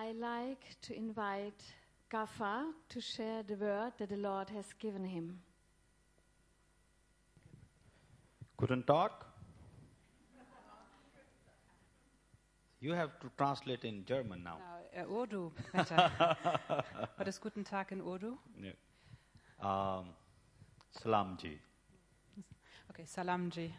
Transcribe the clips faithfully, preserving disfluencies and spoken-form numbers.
I like to invite Gafar to share the word that the Lord has given him. Guten Tag. You have to translate in German now. Genau, äh, Urdu, bitte. War das Guten Tag in Urdu? Yeah. Um, Salam ji. Okay, Salam ji.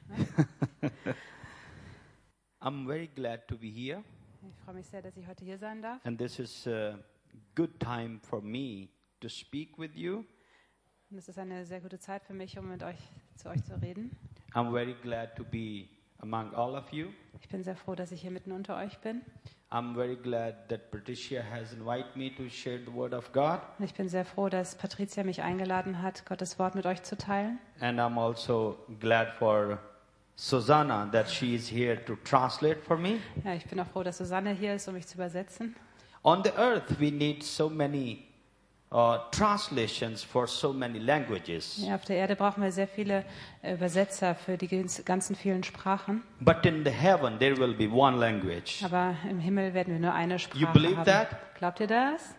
I'm very glad to be here, Ich freue mich sehr, dass ich heute hier sein darf. and this is a good time for me to speak with you. Und es ist eine sehr gute Zeit für mich, um mit euch zu euch zu reden. I'm very glad to be among all of you. Ich bin sehr froh, dass ich hier mitten unter euch bin. I'm very glad that Patricia has invited me to share the word of God, Und ich bin sehr froh, dass Patricia mich eingeladen hat, Gottes Wort mit euch zu teilen. and I'm also glad for Susanna that she is here to translate for me. Ja, ich bin auch froh, dass Susanne hier ist, um mich zu übersetzen. On the earth, we need so many uh, translations for so many languages. Ja, auf der Erde brauchen wir sehr viele äh, Übersetzer für die ganz- ganzen vielen Sprachen. But in the heaven, there will be one language. Aber im Himmel werden wir nur eine Sprache You believe haben. that? Glaubt ihr das?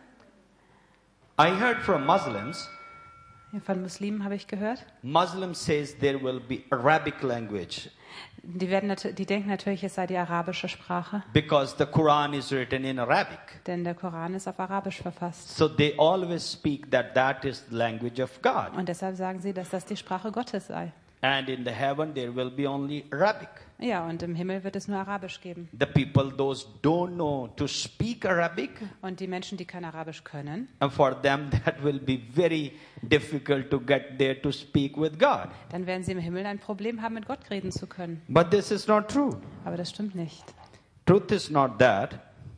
I heard from Muslims. Ja, von Muslimen habe ich gehört. Muslims says there will be Arabic language Die, werden nat- die denken natürlich, es sei die arabische Sprache, because the Quran is written in Arabic. denn der Koran ist auf Arabisch verfasst. So they always speak that that is the language of God. Und deshalb sagen sie, dass das die Sprache Gottes sei. And in the heaven, there will be only Arabic. Ja, und im Himmel wird es nur Arabisch geben. The people, those don't know to speak Arabic, Und die Menschen, die kein Arabisch können, and for them that will be very difficult to get there to speak with God. dann werden sie im Himmel ein Problem haben, mit Gott reden zu können. But this is not true. Aber das stimmt nicht. Truth is not that.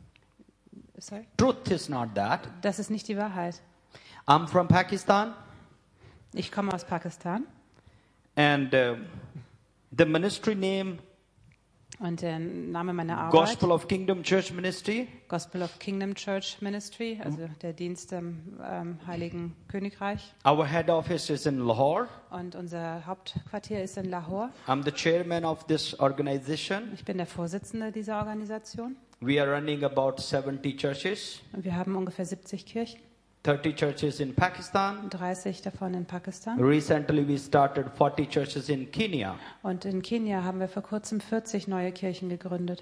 Sorry? Truth is not that. Das ist nicht die Wahrheit. I'm from Pakistan, Ich komme aus Pakistan and uh, the ministry name und der Name meiner Arbeit, Gospel of Kingdom Church Ministry. Gospel of Kingdom Church Ministry, also der Dienst im ähm, Heiligen Königreich. Our head office is in Lahore. Und unser Hauptquartier ist in Lahore. I'm the chairman of this organization. Ich bin der Vorsitzende dieser Organisation. We are running about seventy churches, Und wir haben ungefähr siebzig Kirchen, thirty churches in Pakistan. dreißig davon in Pakistan. Recently, we started forty churches in Kenya, Und in Kenia haben wir vor kurzem vierzig neue Kirchen gegründet.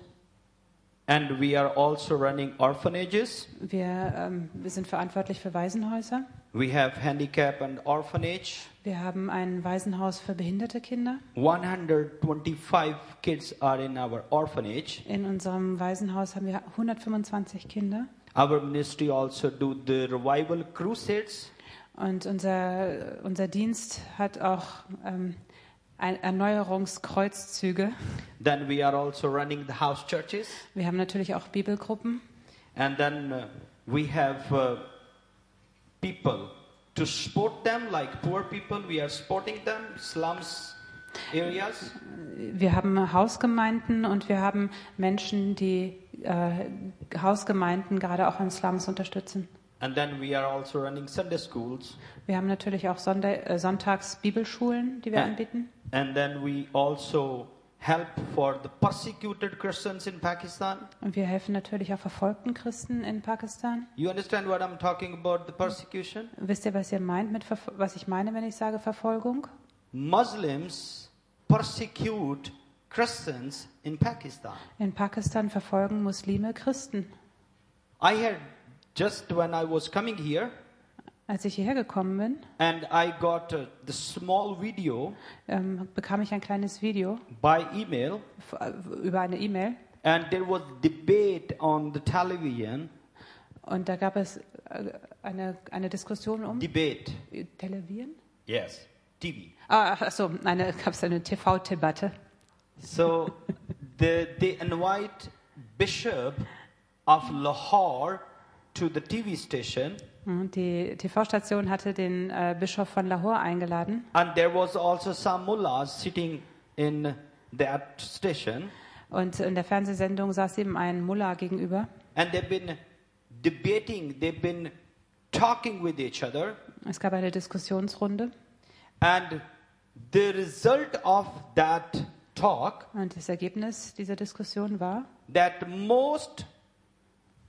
and we are also running orphanages. Wir, ähm, wir sind verantwortlich für Waisenhäuser. We have handicap and orphanage. Wir haben ein Waisenhaus für behinderte Kinder. one hundred twenty-five kids are in our orphanage. In unserem Waisenhaus haben wir hundertfünfundzwanzig Kinder. Our ministry also do the revival crusades. Und unser, unser Dienst hat auch ähm, ein- Erneuerungskreuzzüge. Then we are also running the house churches. Wir haben natürlich auch Bibelgruppen. And then uh, we have uh, people to support them, like poor people. We are supporting them, slums areas. Wir haben Hausgemeinden und wir haben Menschen, die äh, Hausgemeinden gerade auch in Slums unterstützen. And then we are also running Sunday schools. Wir haben natürlich auch Sonntag, äh, Sonntags Bibelschulen, die wir Ja. anbieten. And then we also help for the persecuted Christians in Pakistan. Und wir helfen natürlich auch verfolgten Christen in Pakistan. You understand what I'm talking about, the persecution? Wisst ihr, was ihr meint mit Verf- was ich meine, wenn ich sage Verfolgung? Muslims persecute Christians in Pakistan. In Pakistan verfolgen Muslime Christen. I had just when I was coming here, Als ich hierher gekommen bin, and I got uh, the small video ähm, bekam ich ein kleines Video by email, f- äh, über eine E-Mail. and there was debate on the television. Und da gab es äh, eine, eine Diskussion um Debate, Television. yes, T V. Ah, ach so, eine, gab es eine T V-Debatte. So the, they invite Bishop of Lahore to the T V station, Und die T V-Station hatte den äh, Bischof von Lahore eingeladen. and there was also some mullahs sitting in that station, Und in der Fernsehsendung saß ihm ein Mullah gegenüber. and they've been debating, they've been talking with each other, Es gab eine Diskussionsrunde. and the result of that talk Und das Ergebnis dieser Diskussion war, that most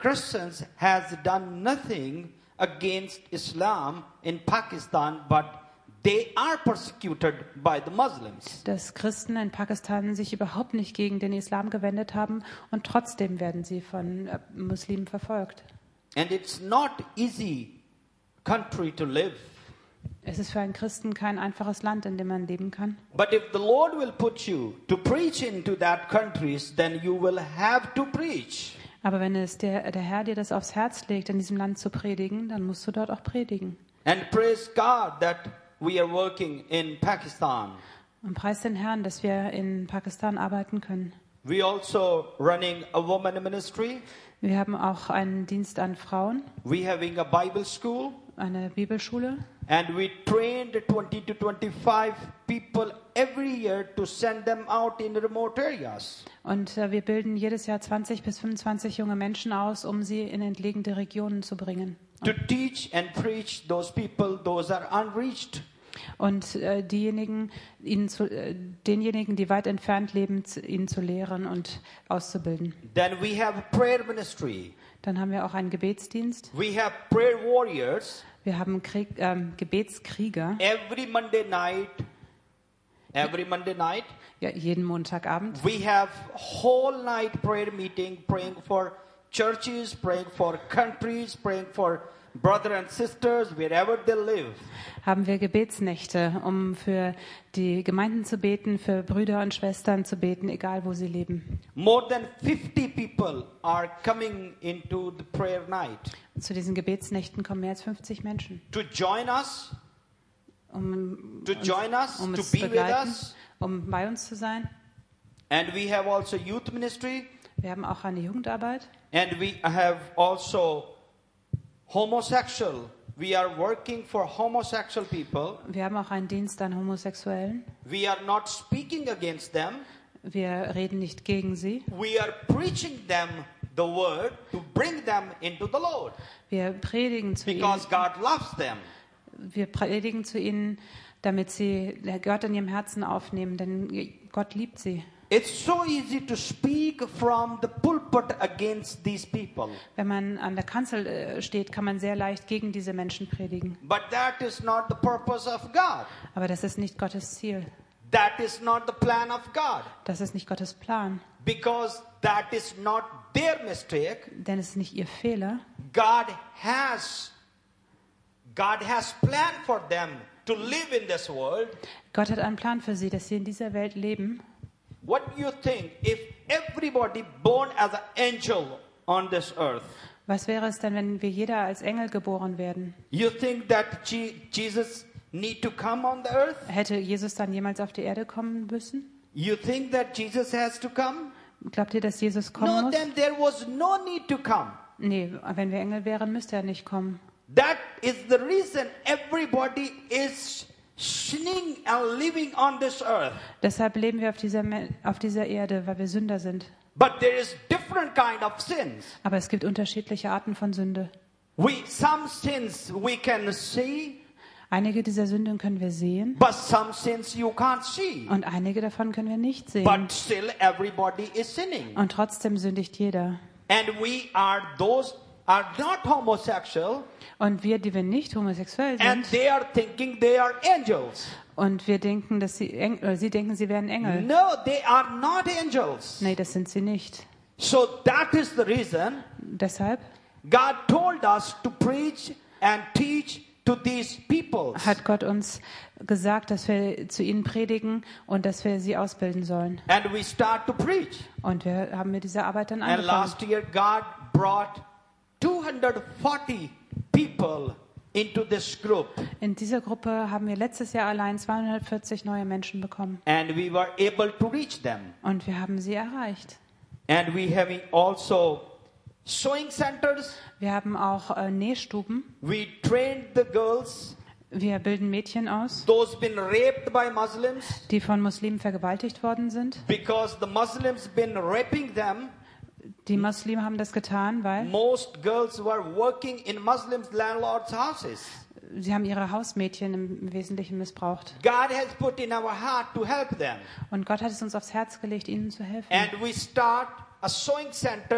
Christians has done nothing against Islam in Pakistan, but they are persecuted by the Muslims. Dass Christen in Pakistan sich überhaupt nicht gegen den Islam gewendet haben und trotzdem werden sie von äh, Muslimen verfolgt. And it's not easy country to live. Es ist für einen Christen kein einfaches Land, in dem man leben kann. But if the Lord will put you to preach into that countries, then you will have to preach. Aber wenn es der, der Herr dir das aufs Herz legt, in diesem Land zu predigen, dann musst du dort auch predigen. And praise God that we are working in Pakistan. Und preis den Herrn, dass wir in Pakistan arbeiten können. We also running a woman ministry. Wir haben auch einen Dienst an Frauen, We having a Bible school. eine Bibelschule. And we trained twenty to twenty-five people every year to send them out in remote areas. Und äh, wir bilden jedes Jahr zwanzig bis fünfundzwanzig junge Menschen aus, um sie in entlegene Regionen zu bringen. To teach and preach those people, those are unreached. Und äh, diejenigen, ihnen zu, äh, denjenigen, die weit entfernt leben, zu, ihnen zu lehren und auszubilden. Then we have a prayer ministry. Dann haben wir auch einen Gebetsdienst. We have prayer warriors. Wir haben Krieg, ähm, Gebetskrieger. Every Monday night, every Monday night, Ja, jeden Montagabend. we have whole night prayer meeting, praying for churches, praying for countries, praying for brothers and sisters, wherever they live. Haben wir Gebetsnächte, um für die Gemeinden zu beten, für Brüder und Schwestern zu beten, egal wo sie leben. More than fifty people are coming into the prayer night Zu diesen Gebetsnächten kommen mehr als fünfzig Menschen, to join us, um, to uns, join us, um to es zu be with begleiten, us. um bei uns zu sein. And we have also youth ministry, Wir haben auch eine Jugendarbeit. and we have also homosexual. We are working for homosexual people. Wir haben auch einen Dienst an Homosexuellen. We are not speaking against them. Wir reden nicht gegen sie. We are preaching them the word to bring them into the Lord, Wir predigen zu ihnen. because God loves them. Wir predigen zu ihnen, damit sie Gott in ihrem Herzen aufnehmen, denn Gott liebt sie. It's so easy to speak from the pulpit against these people. Wenn man an der Kanzel äh, steht, kann man sehr leicht gegen diese Menschen predigen. But that is not the purpose of God. Aber das ist nicht Gottes Ziel. That is not the plan of God. Das ist nicht Gottes Plan. Because that is not their mistake. Denn es ist nicht ihr Fehler. God has God has planned for them to live in this world. Gott hat einen Plan für sie, dass sie in dieser Welt leben. What do you think if everybody born as an angel on this earth? Was wäre es denn, wenn wir jeder als Engel geboren werden? You think that Je- Jesus need to come on the earth? Hätte Jesus dann jemals auf die Erde kommen müssen? You think that Jesus has to come? Glaubt ihr, dass Jesus kommen No, muss? then there was no need to come. Nee, wenn wir Engel wären, müsste er nicht kommen. That is the reason everybody is sinning and living on this earth. Deshalb leben wir auf dieser, Me- auf dieser Erde, weil wir Sünder sind. But there is different kind of sins. Aber es gibt unterschiedliche Arten von Sünde. We some sins we can see, Einige dieser Sünden können wir sehen but some sins you can't see. und einige davon können wir nicht sehen. But still everybody is sinning. Und trotzdem sündigt jeder. And we are those are not homosexual, Und wir, die wir nicht homosexuell and sind, they are thinking they are angels. und wir denken, dass sie, Eng oder sie denken, sie wären Engel. No, they are not angels. Nee, das sind sie nicht. So that is the reason Deshalb God told us to preach and teach to these people. hat Gott uns gesagt, dass wir zu ihnen predigen und dass wir sie ausbilden sollen. And we start to preach. Und wir haben mit dieser Arbeit dann And angefangen. last year God brought two hundred forty people into this group. In dieser Gruppe haben wir letztes Jahr allein zweihundertvierzig neue Menschen bekommen. And we were able to reach them. Und wir haben sie erreicht. And we having also sewing centers. Wir haben auch äh, Nähstuben. We trained the girls, Wir bilden Mädchen aus, those been raped by Muslims, die von Muslimen vergewaltigt worden sind. because the Muslims been raping them. Die Muslime haben das getan, weil Most girls were working in Muslims' landlords' houses. sie haben ihre Hausmädchen im Wesentlichen missbraucht. God has put in our heart to help them. Und Gott hat es uns aufs Herz gelegt, ihnen zu helfen. And we start a sewing center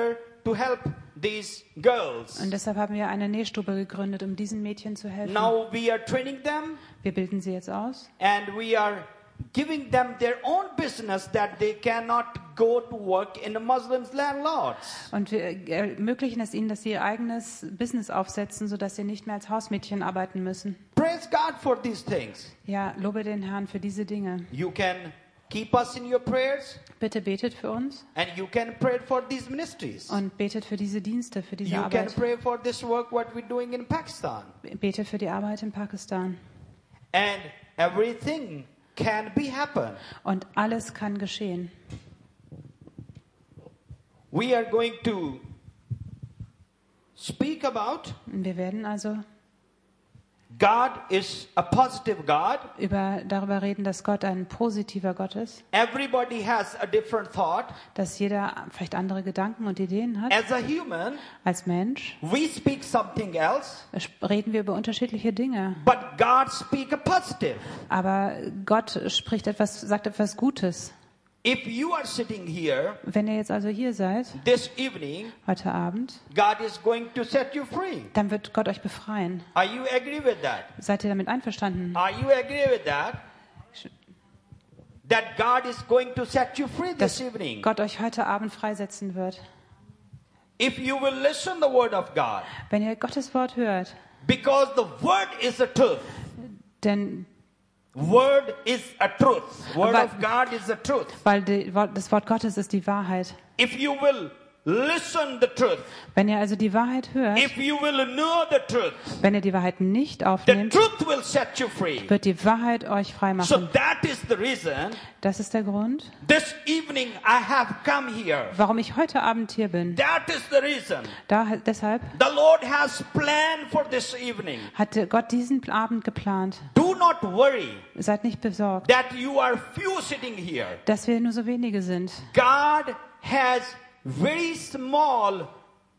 to help these girls. Und deshalb haben wir eine Nähstube gegründet, um diesen Mädchen zu helfen. Now we are training them Wir bilden sie jetzt aus and we are giving them their own business that they cannot go to work in the Muslims' landlords. und wir ermöglichen es ihnen, dass sie ihr eigenes Business aufsetzen, sodass sie nicht mehr als Hausmädchen arbeiten müssen. Praise God for these things. Ja, lobe den Herrn für diese Dinge. You can keep us in your prayers Bitte betet für uns and you can pray for these ministries. und betet für diese Dienste, für diese You can Arbeit. pray for this work what we're doing in Pakistan. Betet für die Arbeit in Pakistan. And everything can be happen. Und alles kann geschehen. We are going to speak about Und wir werden also God is a positive God. über, darüber reden, dass Gott ein positiver Gott ist, Everybody has a different thought. dass jeder vielleicht andere Gedanken und Ideen hat. As a human, Als Mensch we speak something else, reden wir über unterschiedliche Dinge. but God speak a positive. Aber Gott spricht etwas, sagt etwas Gutes. If you are sitting here Wenn ihr jetzt also hier seid, this evening, heute Abend, God is going to set you free. dann wird Gott euch befreien. Are you agree with that? Seid ihr damit einverstanden? Are you agree with that? That God is going to set you free this Dass evening. Gott euch heute Abend freisetzen wird. If you will listen the word of God. Wenn ihr Gottes Wort hört, Because the word is the truth. denn Word is a truth. Word Weil- of God is the truth. weil die, das Wort Gottes ist die Wahrheit. If you will listen the truth, Wenn ihr also die Wahrheit hört, if you will know the truth, wenn ihr die Wahrheit nicht the aufnehmt, truth will set you free. wird die Wahrheit euch frei So machen. that is the reason Das ist der Grund, this evening I have come here. warum ich heute Abend hier bin. That is the reason. Da, deshalb The Lord has planned for this evening. hatte Gott diesen Abend geplant. Do not worry Seid nicht besorgt, that you are few sitting here. dass wir nur so wenige sind. God has very small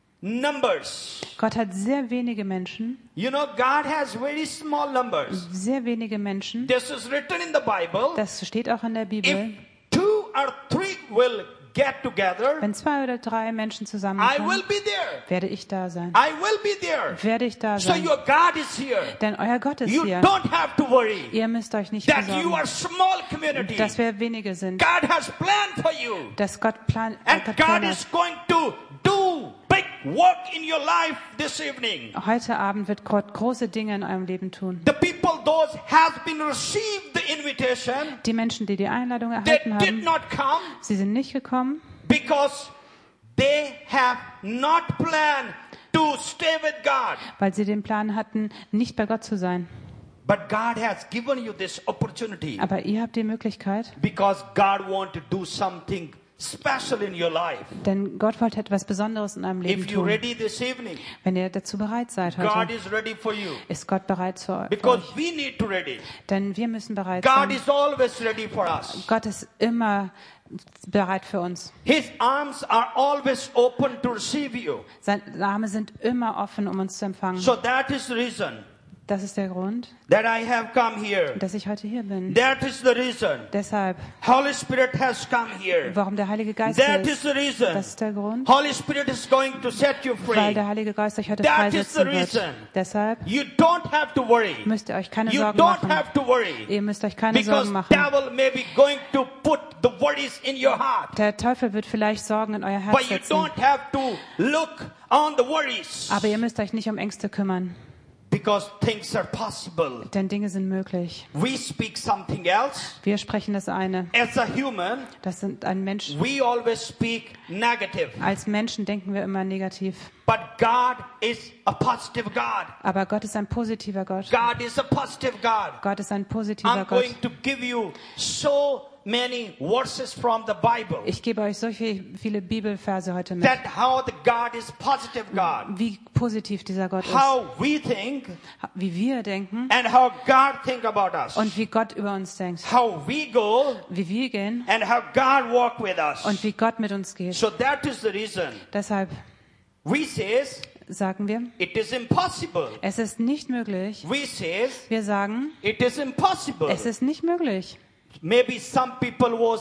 numbers. Gott hat sehr wenige Menschen, You know, God has very small numbers. sehr wenige Menschen. This is written in the Bible. Das steht auch in der If Bibel. two or three will get together, Wenn zwei oder drei Menschen I will zusammenkommen, be there. werde ich da sein. I will be there. Werde ich da So sein. your God is here. Denn euer Gott ist You hier. don't have to worry Ihr müsst euch nicht that you besorgen, are small community. dass wir wenige sind. God has planned for you. Dass Gott plan äh, And Gott God Plan is hat. going to do big work in your life this evening. Heute Abend wird Gott große Dinge in eurem Leben tun. The people, those have been received the invitation, Die Menschen, die die Einladung they erhalten did haben, not come sie sind nicht gekommen, because they have not planned to stay with God. weil sie den Plan hatten, nicht bei Gott zu sein. But God has given you this opportunity Aber ihr habt die Möglichkeit, because God wants to do something special in your life. denn Gott wollte etwas Besonderes in eurem Leben If you're tun. ready this evening, Wenn ihr dazu bereit seid God heute, is ready for you. ist Gott bereit für für Because euch. we need to ready. Denn wir müssen bereit God sein. is always ready for us. Gott ist immer bereit für uns. His arms are always open to receive you. Seine Arme sind immer offen, um uns zu empfangen. So that is the reason Das ist der Grund, that I have come here. dass ich heute hier bin. That is the reason Deshalb, Holy Spirit has come here. warum der Heilige Geist hier That is ist, the reason das ist der Grund, Holy Spirit is going to set you weil free. der Heilige Geist euch heute That is the freisetzen wird. reason. Deshalb You don't have to worry. müsst ihr euch keine You Sorgen don't machen. have to worry. Ihr müsst euch keine Because Sorgen machen. devil may be going to put the worries in your heart. Der Teufel wird vielleicht Sorgen in euer Herz But you setzen, don't have to look on the worries. aber ihr müsst euch nicht um Ängste kümmern, Because things are possible. denn Dinge sind möglich. We speak something else. Wir sprechen das eine. As a human, Das sind ein Mensch. we always speak negative. Als Menschen denken wir immer negativ. But God is a positive God. Aber Gott ist ein positiver Gott. God is a positive God. Gott ist ein positiver I'm Gott. going to give you so many verses from the Bible. Ich gebe euch so viel, viele Bibelverse heute mit, That how the God is positive God. wie positiv dieser Gott ist, How we think wie wir denken and how God think about us. und wie Gott über uns denkt, How we go wie wir gehen and how God walk with us. und wie Gott mit uns geht. So that is the reason Deshalb we says sagen wir, it is impossible. es ist nicht möglich. We says Wir sagen, it is impossible. es ist nicht möglich. Maybe some people was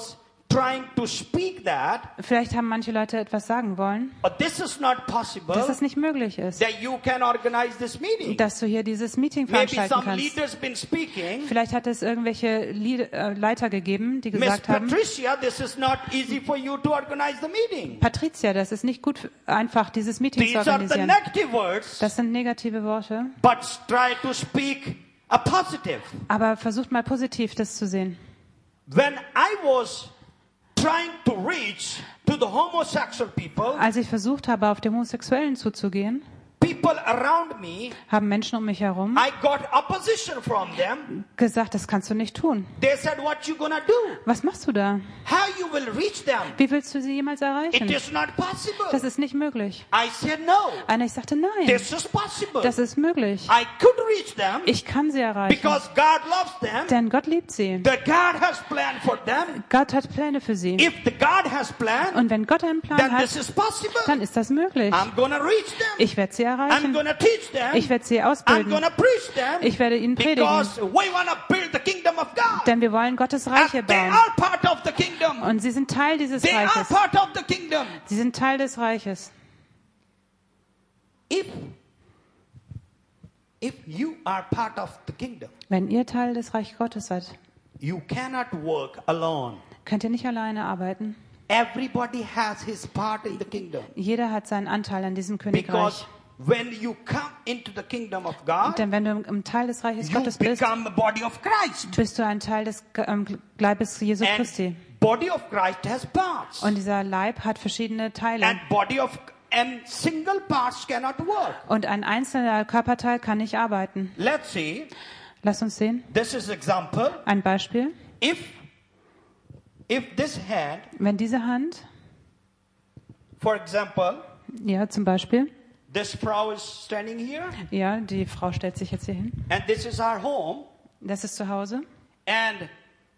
trying to speak that, Vielleicht haben manche Leute etwas sagen wollen, but this is not possible, dass es nicht möglich ist, that you can organize this meeting. dass du hier dieses Meeting Maybe veranstalten some kannst. leaders been speaking. Vielleicht hat es irgendwelche Lied äh, Leiter gegeben, die Miss gesagt haben, Patricia, this is not easy for you to organize the meeting. Patricia, das ist nicht gut einfach, dieses Meeting zu These are the organisieren. negative words, Das sind negative Worte, but try to speak a positive. aber versucht mal positiv das zu sehen. When I was trying to reach to the homosexual people, Als ich versucht habe, auf die Homosexuellen zuzugehen, people around me, haben Menschen um mich herum I got opposition from them. gesagt, das kannst du nicht tun. They said, what you gonna do? Was machst du da? How you will reach them? Wie willst du sie jemals It erreichen? is not possible. Das ist nicht möglich. I said, no, Einer, ich sagte, nein, this is possible. das ist möglich. I could reach them Ich kann sie erreichen, because God loves them. denn Gott liebt sie. The God has planned for them. Gott hat Pläne für sie. If the God has planned, Und wenn Gott einen Plan then hat, this is possible. dann ist das möglich. I'm gonna reach them. Ich werde sie I'm erreichen. gonna teach them. Ich werde sie I'm ausbilden. gonna preach them. Ich werde ihnen predigen. Because we wanna build the kingdom of God. Denn wir wollen Gottes Reich And they bauen. are part of the kingdom. Und sie sind Teil dieses They are Reiches. part of the kingdom. Sie sind Teil des Reiches. If if you are part of the kingdom, Wenn ihr Teil des Reich Gottes seid, you cannot work alone. könnt ihr nicht alleine arbeiten. Everybody has his part in the kingdom. Jeder hat seinen Anteil an diesem Because Königreich. when you come into the kingdom of God, Denn wenn du im Teil des Reiches you Gottes bist, become a body of Christ. bist du ein Teil des ähm, Leibes Jesu Christi. And body of Christ has parts. Und dieser Leib hat verschiedene Teile. And body of and single parts cannot work. Und ein einzelner Körperteil kann nicht arbeiten. Let's see. Lass uns sehen. This is example. Ein Beispiel. If if this hand, Wenn diese Hand, for example, ja, zum Beispiel, this Frau is standing here, ja, die Frau stellt sich jetzt hier hin. and this is our home, Das ist zu Hause. and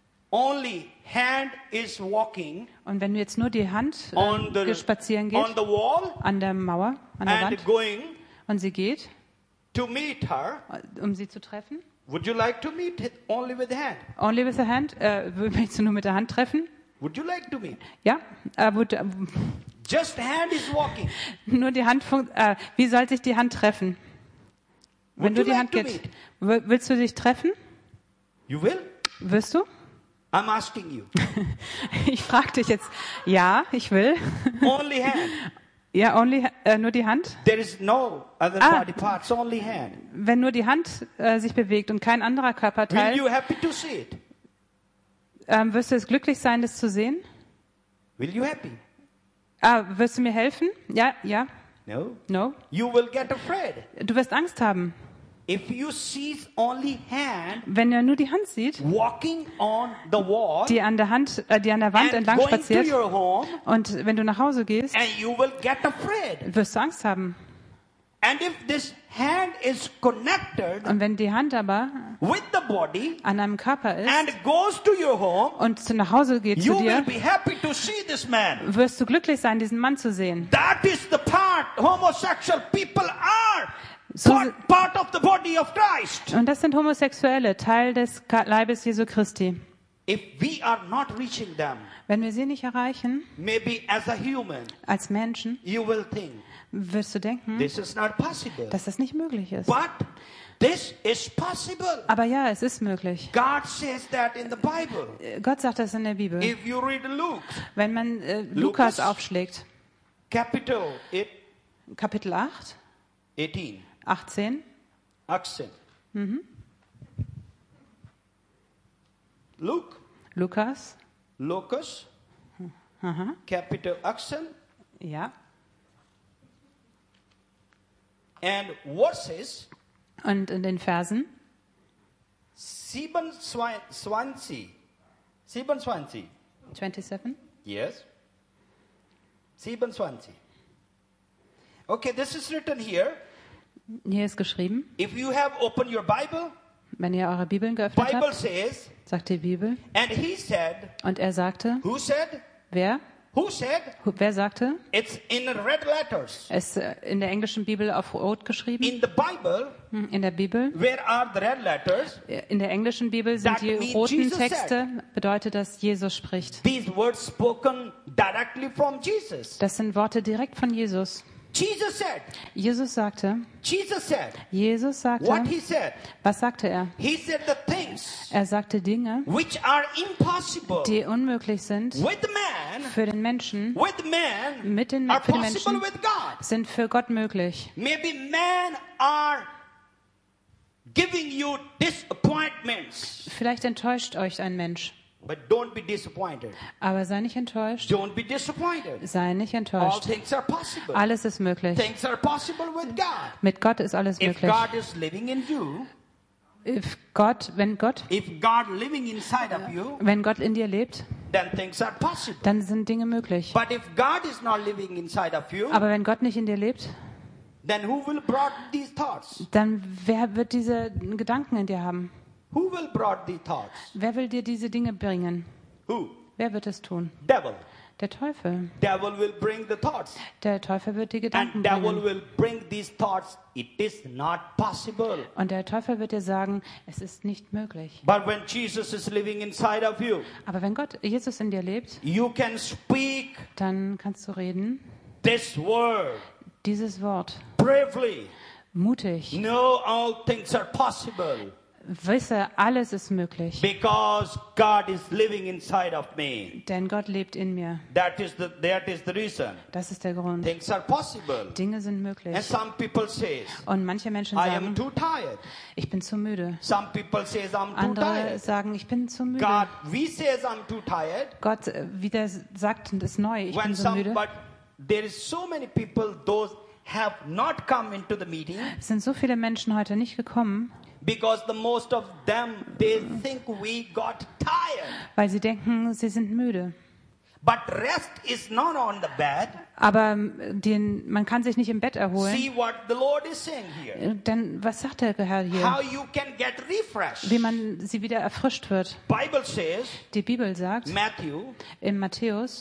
only hand is walking Und wenn du jetzt nur die Hand on äh, the spazieren on geht, the wall an der Mauer, an der and Wand, going und sie geht, to meet her, um sie zu treffen, would you like to meet it only with the hand? only with the hand, äh, willst du nur mit der Hand treffen? Would you like to meet? Ja, äh, gut, äh, Just hand is walking. nur die Hand, fun- äh, wie soll sich die Hand treffen? Wenn Would du you die like Hand to geht, meet? w- willst du dich treffen? You will? Wirst du? I'm asking you. Ich frage dich jetzt. Ja, ich will. Only hand. Ja, only, äh, nur die Hand? There is no other Ah. body parts, only hand. Wenn nur die Hand äh, sich bewegt und kein anderer Will Körperteil, you happy to see it? ähm, wirst du es glücklich sein, das zu sehen? Will you happy? Ah, wirst du mir helfen? Ja, ja, No. no. You will get afraid. Du wirst Angst haben. If you see only hand Wenn er nur die Hand sieht, walking on the wall die an der Hand, äh, die an der Wand and entlang going to spaziert, your home, und wenn du nach Hause gehst, and you will get afraid. wirst du Angst haben. And if this hand is connected Und wenn die Hand aber with the body an einem Körper ist and goes to your home, und zu nach Hause geht you zu will dir, be happy to see this man. wirst du glücklich sein, diesen Mann zu sehen. That is the part homosexual people are. So- Part, part of the body of Christ. Und das sind Homosexuelle, Teil des Ka- Leibes Jesu Christi. If we are not reaching them, Wenn wir sie nicht erreichen, maybe as a human, als Menschen, you will think wirst du denken, this is not possible. dass das nicht möglich ist. But this is possible. Aber ja, es ist möglich. God says that in the Bible. Äh, Gott sagt das in der Bibel. If you read Luke, Wenn man äh, Lukas aufschlägt, capital eight, Kapitel acht, eighteen, achtzehn, accent. Luke, Lukas, Lucas, aha, capital accent, ja, and verses und in den Versen siebenundzwanzig. siebenundzwanzig. siebenundzwanzig, Yes. siebenundzwanzig. Okay, this is written here. hier ist geschrieben, If you have opened your Bible, wenn ihr eure Bibeln geöffnet Bible habt, says, sagt die Bibel, and he said, und er sagte, who said? wer? Who said? Wer sagte? It's in red letters. Es ist in der englischen Bibel auf Rot geschrieben. In the Bible, In der Bibel. where are the red letters? In der englischen Bibel sind That die means roten Jesus Texte, bedeutet, dass Jesus spricht. These words spoken directly from Jesus. Das sind Worte direkt von Jesus. Jesus said. Jesus sagte, Jesus said. Jesus sagte, What he said. was sagte er? He said the things Er sagte Dinge, which are impossible die unmöglich sind with man, für den Menschen, with man, mit den, are für die possible Menschen, with God. sind für Gott möglich. Maybe men are giving you disappointments, Vielleicht enttäuscht euch ein Mensch, but don't be disappointed. aber sei nicht enttäuscht. Don't be disappointed. Sei nicht All enttäuscht. things are possible. Alles ist möglich. Things are possible with God. Mit Gott ist alles If möglich. God is living in you, If Gott, wenn Gott, if God living inside of you, wenn Gott in dir lebt, then things are possible. dann sind Dinge möglich. But if God is not living inside of you, Aber wenn Gott nicht in dir lebt, then who will brought these thoughts? dann wer wird diese Gedanken in dir haben? Who will brought these thoughts? Wer will dir diese Dinge bringen? Who? Wer wird es tun? Devil. Der Teufel. Devil will bring the thoughts. Der Teufel wird die Gedanken And devil bringen. will bring these thoughts. It is not possible. Und der Teufel wird dir sagen, es ist nicht möglich. But when Jesus is living inside of you, Aber wenn Gott, Jesus in dir lebt, you can speak dann kannst du reden, this word dieses Wort, bravely. mutig. Know all things are possible Wisse, alles ist möglich, because God is living inside of me. denn Gott lebt in mir. That is the that is the reason. Das ist der Grund. Things are possible. Dinge sind And möglich. some people say, Und manche Menschen I am sagen, too tired. ich bin zu müde. Some people say, I'm too Andere tired. sagen, ich bin zu müde. God, we says I'm too tired. Gott äh, wieder sagt, das ist neu, ich When bin so some, müde. but there is so many people, those have not come into the meeting Es sind so viele Menschen heute nicht gekommen, because the most of them, they think we got tired. weil sie denken, sie sind müde. But rest is not on the bed. Aber ähm, den, man kann sich nicht im Bett erholen. See what the Lord is saying here. Äh, Denn was sagt der Herr How hier? you can get refreshed. Wie man sie wieder erfrischt wird. Bible says, Die Bibel sagt Matthew in Matthäus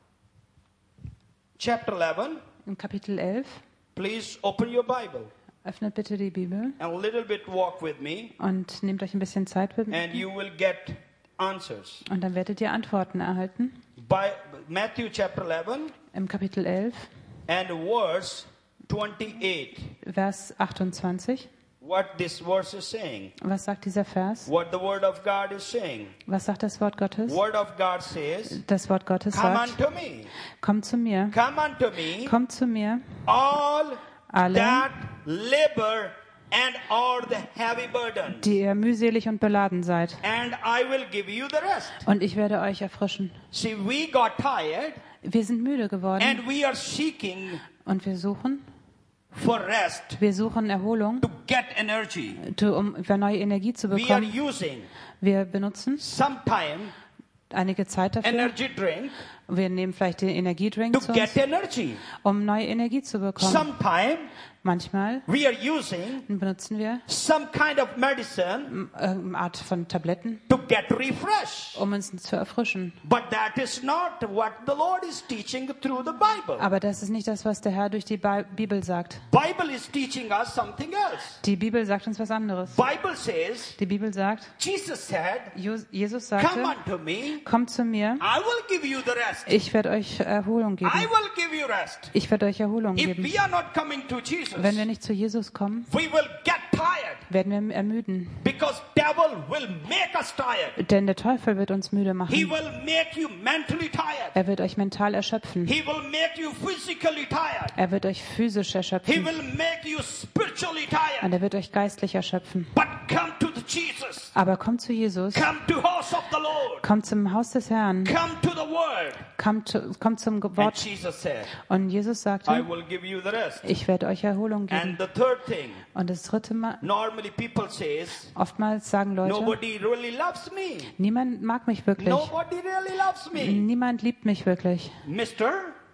chapter eleven, im Kapitel elf, please open your Bible öffnet bitte die Bibel and a little bit walk with me und nehmt euch ein bisschen Zeit mit and mir. you will get answers. Und dann werdet ihr Antworten erhalten. By Matthew chapter eleven Im Kapitel elf, and verse twenty-eight. Vers achtundzwanzig. What this verse is saying. Was sagt dieser Vers? What the word of God is saying. Was sagt das Wort Gottes? Word of God says, Das Wort Gottes come sagt, unto me. kommt zu mir, Come unto me, kommt zu mir, all alle, that labor and all the heavy burden, die ihr mühselig und beladen seid, and I will give you the rest. und ich werde euch erfrischen. See, we got tired Wir sind müde geworden and we are seeking und wir suchen, for rest wir suchen Erholung, to get energy. tu- um wieder neue Energie zu We are bekommen. using Wir benutzen sometime einige Zeit dafür. energy drink Wir nehmen vielleicht den Energiedrink to zu get uns, energy. um neue Energie zu bekommen. Sometime Manchmal we are using benutzen wir some kind of medicine eine Art von Tabletten, to get refreshed. um uns zu erfrischen. But that is not what the Lord is teaching through the Bible. Aber das ist nicht das, was der Herr durch die Bi- Bibel sagt. Bible is teaching us something else. Die Bibel sagt uns was anderes. Bible says, Die Bibel sagt, Jesus said, Jo- Jesus come sagte, unto me, kommt zu mir, I will give you the rest. ich werde euch Erholung geben. I will give you rest. Ich werde euch Erholung If geben. we are not coming to Jesus, Wenn wir nicht zu Jesus kommen, we will get tired werden wir ermüden. because devil will make us tired. Denn der Teufel wird uns müde He machen. will make you mentally tired. Er wird euch mental erschöpfen. He will make you physically tired. Er wird euch physisch He erschöpfen. will make you spiritually Und tired. er wird euch geistlich erschöpfen. But come to the Jesus. Aber kommt zu Jesus. Come to house of the Lord. Kommt zum Haus des Herrn. Come to the word. Kommt, zu- kommt zum And Wort. Jesus said, Und Jesus I sagte, will give you the rest. ich werde euch Erholung geben. And the third thing, Und das dritte Mal, normally people says, oftmals sagen Leute, nobody really loves me. niemand mag mich wirklich. Nobody really loves me. Niemand liebt mich wirklich. Mister,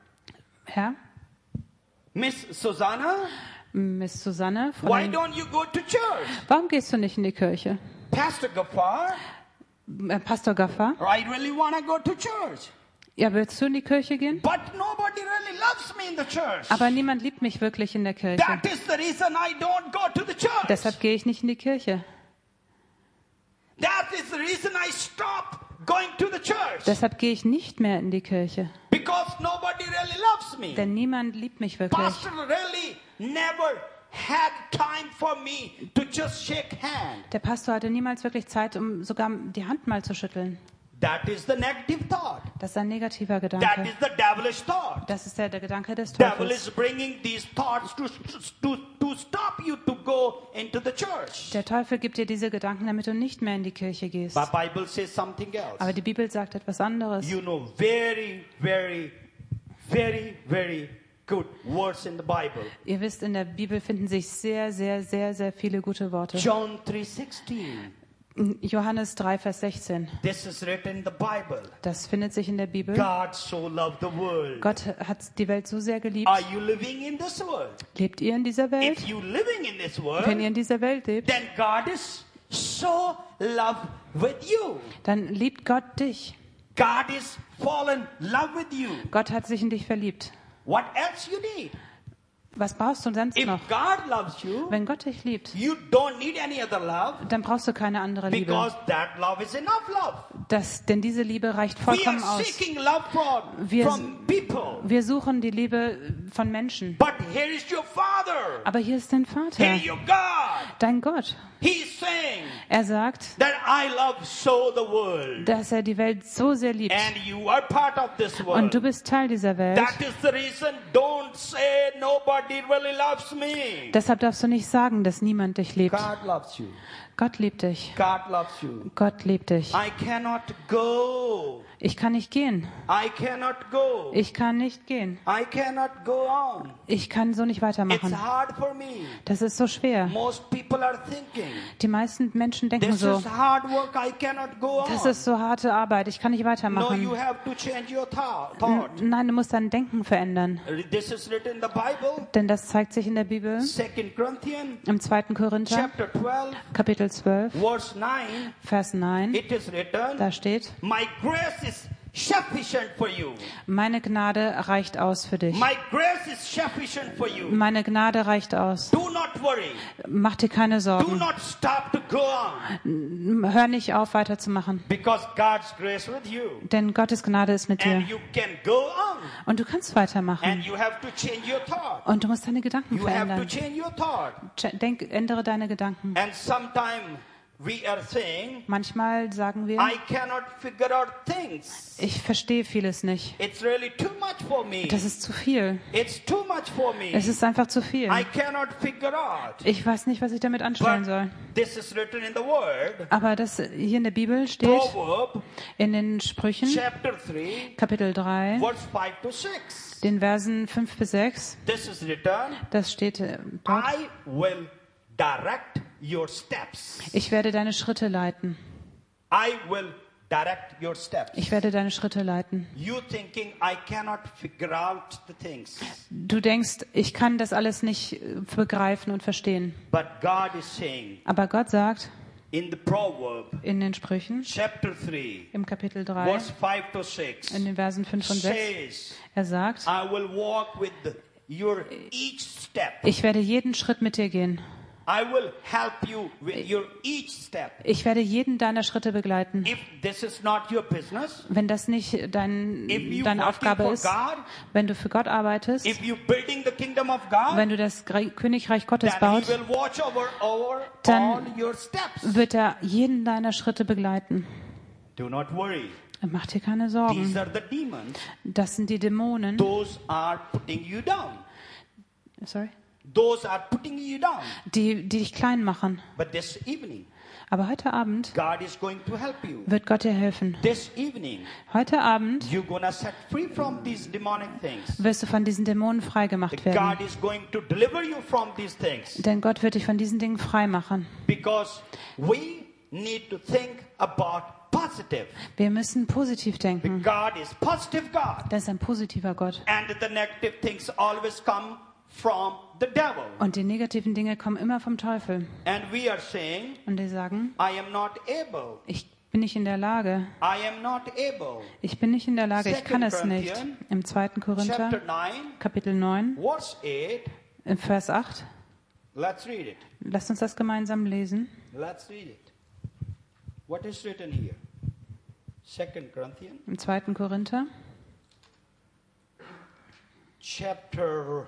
Herr, Miss Susanna, Miss Susanne, von why den, don't you go to church? warum gehst du nicht in die Kirche? Pastor Gafar, Äh, Pastor Gaffer, I really want to go to church. Ja, willst du in die Kirche gehen? But nobody really loves me in the church. Aber niemand liebt mich wirklich in der Kirche. That is the reason I don't go to the church. Deshalb gehe ich nicht in die Kirche. That is the reason I stop going to the church. Deshalb gehe ich nicht mehr in die Kirche. Because nobody really loves me. Denn niemand liebt mich wirklich. Pastor really never had time for me to just shake hand. Der Pastor hatte niemals wirklich Zeit, um sogar die Hand mal zu schütteln. That is the negative thought. Das ist ein negativer That Gedanke. is the devilish thought. Das ist der, der Gedanke des Devil is Teufels. bringing these thoughts to, to, to stop you to go into the church. Der Teufel gibt dir diese Gedanken, damit du nicht mehr in die Kirche gehst. But Bible says something else. Aber die Bibel sagt etwas anderes. You know very, very, very, very good words in the Bible. Ihr wisst, in der Bibel finden sich sehr, sehr, sehr, sehr viele gute Worte. John three sixteen. Johannes drei, Vers sechzehn. This is written in the Bible. Das findet sich in der Bibel. God so loved the world. Gott hat die Welt so sehr geliebt. Are you living in this world? Lebt ihr in dieser Welt? If you living in this Wenn world, ihr in dieser Welt lebt, then God is so love with you. dann liebt Gott dich. God is fallen in love with you. Gott hat sich in dich verliebt. What else you need? Was brauchst du sonst If noch? God loves you, Wenn Gott dich liebt, you don't need any other love dann brauchst du keine andere Liebe. because that love is enough love. Das, denn diese Liebe reicht We are vollkommen aus. seeking love from, Wir- from people. Wir suchen die Liebe von Menschen. But here is your Father. Aber hier ist dein Here Vater, is your God. dein Gott. He's saying Er sagt, that I love so the world. dass er die Welt so sehr liebt. And you are part of this Und world. du bist Teil dieser Welt. That is the reason don't say nobody really loves me. Deshalb darfst du nicht sagen, dass niemand dich liebt. God loves you. Gott liebt dich. God loves you. Gott liebt dich. I cannot go. Ich kann nicht gehen. I cannot go. Ich kann nicht gehen. I cannot go on. Ich kann so nicht It's weitermachen. hard for me. Das ist so schwer. Most people are thinking, Die meisten Menschen denken this so, is hard work, I cannot go on. das ist so harte Arbeit, ich kann nicht No, weitermachen. you have to change your thou- thought. Nein, du musst dein Denken verändern. This is written in the Bible, Denn das zeigt sich in der Bibel Second Corinthians, im zweiten Korinther, chapter twelve, Kapitel zwölf, verse nine. Vers neun. It is written, Da steht, my grace is sufficient for you. meine Gnade reicht aus für dich. My grace is sufficient for you. Meine Gnade reicht aus. Do not worry. Mach dir keine Do Sorgen. not stop to go on. Hör nicht auf, weiterzumachen. Because God's grace with you. Denn Gottes Gnade ist mit dir. And you can go on. Und du kannst weitermachen. And you have to change your thought. Und du musst deine Gedanken You have to verändern. change your thought. Ch- Denk, ändere deine Gedanken. And sometimes we are saying, Manchmal sagen wir, I cannot figure out things. ich verstehe vieles nicht. It's really too much for me. Das ist zu viel. It's too much for me. Es ist einfach zu viel. I cannot figure out. Ich weiß nicht, was ich damit anstellen But soll. this is written in the Word. Aber das hier in der Bibel steht, Proverb in den Sprüchen, chapter three, Kapitel drei, verse five to six. den Versen fünf bis sechs, This is written, das steht äh, dort. I will direct your steps. Ich werde deine Schritte leiten. I will direct your steps. Ich werde deine Schritte leiten. You thinking I cannot figure out the things. Du denkst, ich kann das alles nicht äh, begreifen und verstehen. But God is saying Aber Gott sagt in the proverb, in den Sprüchen, chapter three, im Kapitel drei, verse five to six, in den Versen fünf und sechs, says, er sagt, I will walk with your each step. ich werde jeden Schritt mit dir gehen. I will help you with your each step. Ich werde jeden deiner Schritte begleiten. If this is not your business, Wenn das nicht dein, if you deine working Aufgabe for ist, God, wenn du für Gott arbeitest, if you building the kingdom of God, wenn du das Gre- Königreich Gottes then baut, He will watch over, over Dann- all your steps. wird er jeden deiner Schritte begleiten. Do not worry. Mach dir keine Sorgen. These are the demons. Das sind die Dämonen. Those are putting you down. Sorry. Those are putting you down. Die, die dich klein machen. But this evening, Aber heute Abend God is going to help you. wird Gott dir helfen. This evening, Heute Abend you're gonna set free from these demonic things. wirst du von diesen Dämonen freigemacht God werden. is going to deliver you from these things. Denn Gott wird dich von diesen Dingen frei machen. Because we need to think about positive. Wir müssen positiv denken. God is positive God. Das ist ein positiver Gott. And the negative things always come from the devil. Und die negativen Dinge kommen immer vom Teufel. And we are saying, Und die sagen, I am not able. ich bin nicht in der Lage. I am not able. Ich bin nicht in der Lage. Ich kann es nicht. Im zweiten Korinther, Chapter nine, Kapitel neun, verse eight. im Vers acht. Let's read it. Lasst uns das gemeinsam lesen. Let's read it. What is written here? Second Corinthians, Im zweiten Korinther, chapter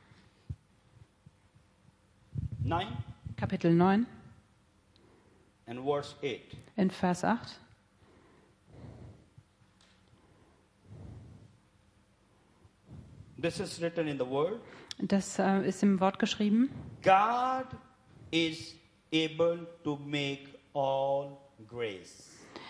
nine Kapitel neun, and verse eight. in Vers acht. This is written in the word. Das äh, ist im Wort geschrieben. God is able to make all grace.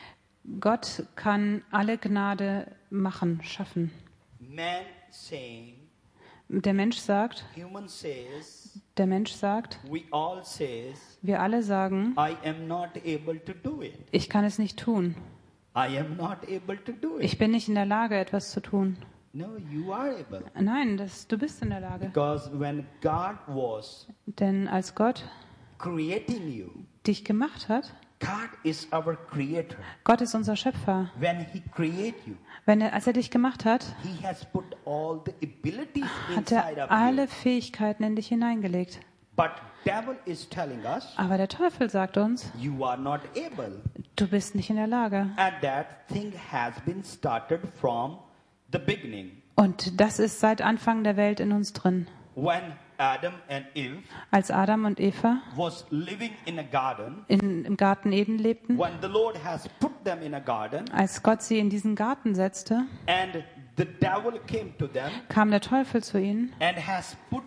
Gott kann alle Gnade machen, schaffen. Man saying, Der Mensch sagt, human says, der Mensch sagt, we all says, wir alle sagen, I am not able to do it. ich kann es nicht tun. I am not able to do it. Ich bin nicht in der Lage, etwas zu tun. No, you are able. Nein, das, du bist in der Lage. Because when God was Denn als Gott creating you, dich gemacht hat, God is our creator. Gott ist unser Schöpfer. When He created you, Wenn er, als er dich gemacht hat, He has put all the abilities hat inside er of alle you. Fähigkeiten in dich hineingelegt. But devil is telling us, Aber der Teufel sagt uns, you are not able. du bist nicht in der Lage. And that thing has been started from the beginning. Und das ist seit Anfang der Welt in uns drin. When Adam and Eve Als Adam und Eva was living in a garden, in, im Garten Eden lebten, when the Lord has put them in a garden, als Gott sie in diesen Garten setzte, and the devil came to them kam der Teufel zu ihnen, and has put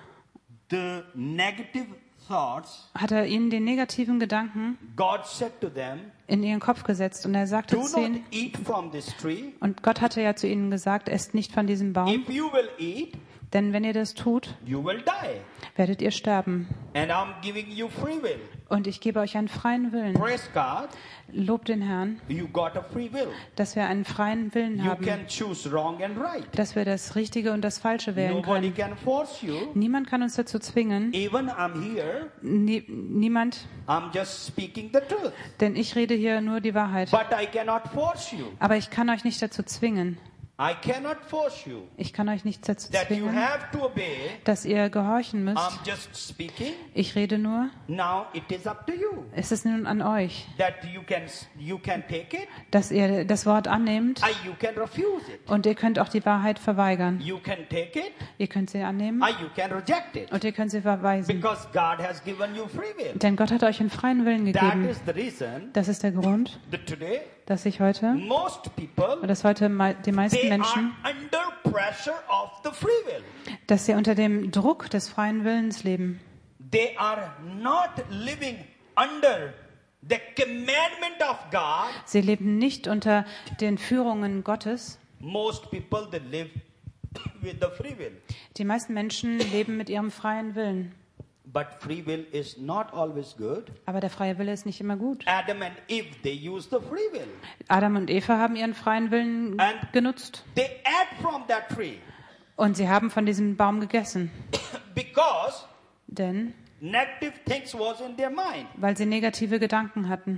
the negative thoughts, hat er ihnen den negativen Gedanken God said to them, in ihren Kopf gesetzt und er sagte do zu not ihnen, eat from this tree. und Gott hatte ja zu ihnen gesagt, esst nicht von diesem Baum, If you will eat, denn wenn ihr das tut, you will die. werdet ihr sterben. And I'm giving you free will. Und ich gebe euch einen freien Willen. Praise God, Lobt den Herrn, you got a free will. dass wir einen freien Willen You haben, can choose wrong and right. dass wir das Richtige und das Falsche wählen Nobody können. can force you. Niemand kann uns dazu zwingen, Even I'm here, Nie, niemand, I'm just speaking the truth. denn ich rede hier nur die Wahrheit. But I cannot force you. Aber ich kann euch nicht dazu zwingen. I cannot force you. Ich kann euch nicht dazu That you zwingen, have to obey. dass ihr gehorchen müsst. I'm just speaking. Ich rede nur, Now it is up to you. es ist nun an euch, That you can you can take it. dass ihr das Wort annehmt Or you can refuse it. und ihr könnt auch die Wahrheit verweigern. You can take it. Ihr könnt sie annehmen Or you can reject it. und ihr könnt sie verweisen. Because God has given you free will. Denn Gott hat euch einen freien Willen That gegeben. is the reason Das ist der Grund, that today dass ich heute, most people und dass heute mei- die meisten they are Menschen, under pressure of the free will. dass sie unter dem Druck des freien Willens leben. They are not living under the commandment of God. Sie leben nicht unter den Führungen Gottes. Most people they live with the free will. Die meisten Menschen leben mit ihrem freien Willen. But free will is not always good. Aber der freie Wille ist nicht immer gut. Adam and Eve they use the free will. Adam und Eva haben ihren freien Willen And- genutzt. They ate from that tree Und sie haben von diesem Baum gegessen. because Denn, negative things was in their mind. weil sie negative Gedanken hatten.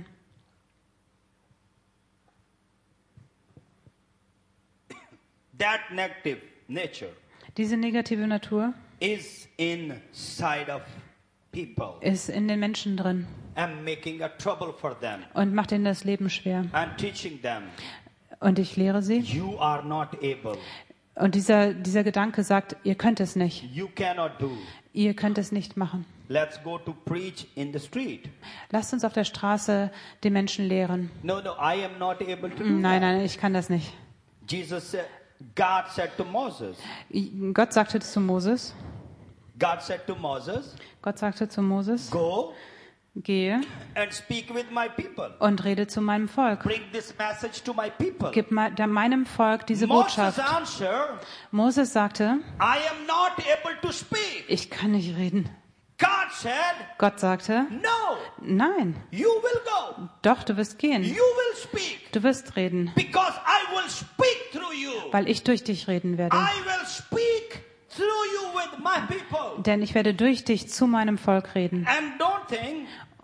That negative nature Diese negative Natur is inside of people ist in den Menschen drin and making a trouble for them und macht ihnen das Leben schwer. and teaching them Und ich lehre sie. you are not able, Und dieser, dieser Gedanke sagt, ihr könnt es nicht. you cannot do. Ihr könnt es nicht machen. Let's go to preach in the street. Lasst uns auf der Straße die Menschen lehren. No, no, I am not able to do Nein, that. nein, ich kann das nicht. Jesus said, God said to Moses, Gott sagte zu Moses, God said to Moses, Gott sagte zu Moses, go gehe and speak with my people. und rede zu meinem Volk. Bring this message to my people. Gib me- da- meinem Volk diese Moses Botschaft. answered, Moses sagte, I am not able to speak. ich kann nicht reden. God said, Gott sagte, no, nein, you will go. doch, du wirst gehen. You will speak. Du wirst reden, Because I will speak through you. weil ich durch dich reden werde. I will speak through you with my people. Denn ich werde durch dich zu meinem Volk reden. And don't think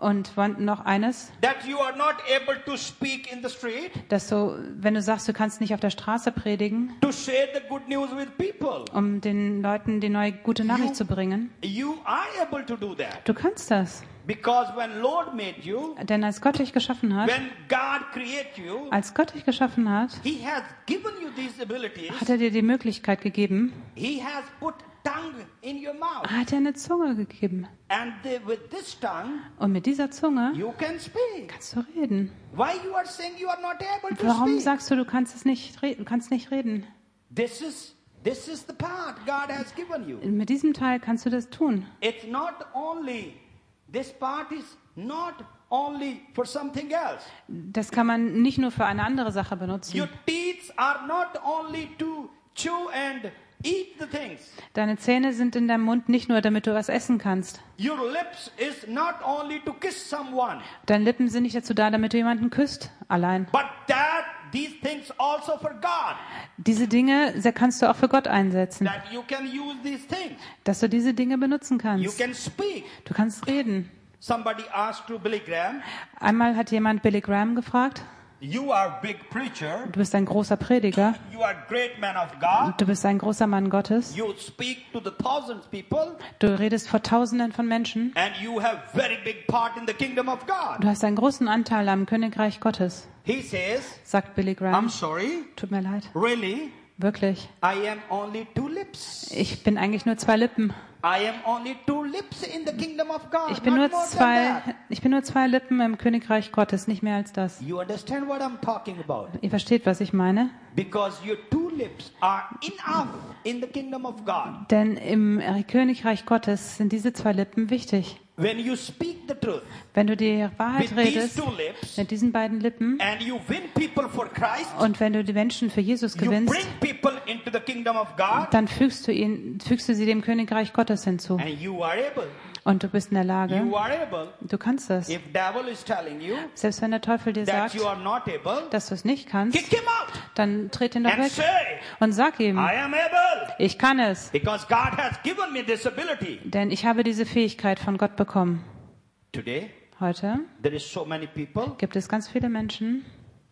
Und noch eines, that you are not able to speak in the street, dass du, wenn du sagst, du kannst nicht auf der Straße predigen, to share the good news with people. um den Leuten die neue gute Nachricht You- zu bringen. You are able to do that. Du kannst das, Because when Lord made you, denn als Gott dich geschaffen hat, when God created you, als Gott dich geschaffen hat, He has given you these abilities. hat er dir die Möglichkeit gegeben, He has put tongue in your mouth. hat er eine Zunge gegeben. And the, with this tongue, Und mit dieser Zunge you can speak. kannst du reden. Why you are saying you are not able to Warum speak? sagst du, du kannst es nicht, re- du kannst nicht reden? This is this is the part God has given you. Mit diesem Teil kannst du das tun. It's not only, this part is not only for something else. Das kann man nicht nur für eine andere Sache benutzen. Your teeth are not only to chew and eat the things. Deine Zähne sind in deinem Mund nicht nur, damit du was essen kannst. Your lips is not only to kiss someone, Deine Lippen sind nicht dazu da, damit du jemanden küsst, allein. but that these things also for God, Diese Dinge sehr kannst du auch für Gott einsetzen, that you can use these things. dass du diese Dinge benutzen You kannst. can speak. Du kannst reden. Somebody asked to Billy Graham, Einmal hat jemand Billy Graham gefragt, you are a big preacher, du bist ein großer Prediger, you are a great man of God, du bist ein großer Mann Gottes, you speak to the thousands people, du redest vor Tausenden von Menschen, and you have very big part in the kingdom of God. du hast einen großen Anteil am Königreich Gottes, He says, sagt Billy I'm Graham. sorry, Tut mir leid, really? wirklich. I am only two lips. Ich bin eigentlich nur zwei Lippen. I am only two lips in the kingdom of God. Ich bin not nur more than zwei, that. ich bin nur zwei Lippen im Königreich Gottes, nicht mehr als das. You understand what I'm talking about? Ihr versteht, was ich meine? Because your two lips are enough in the kingdom of God. Denn im Königreich Gottes sind diese zwei Lippen wichtig. When you speak the truth Wenn du die Wahrheit with these redest two lips mit diesen beiden Lippen and you win people for Christ, und wenn du die Menschen für Jesus you gewinnst, bring people into the kingdom of God, dann fügst du ihn, fügst du sie dem Königreich Gottes hinzu. and you are able. Und du bist in der Lage, You are able. du kannst das. If devil is telling you Selbst wenn der Teufel dir that sagt, you are not able, dass du es nicht kannst, kick him out dann tritt ihn doch and weg say, und sag ihm, I am able. ich kann es, Because God has given me this ability. denn ich habe diese Fähigkeit von Gott bekommen. Today, Heute there is so many people. gibt es ganz viele Menschen,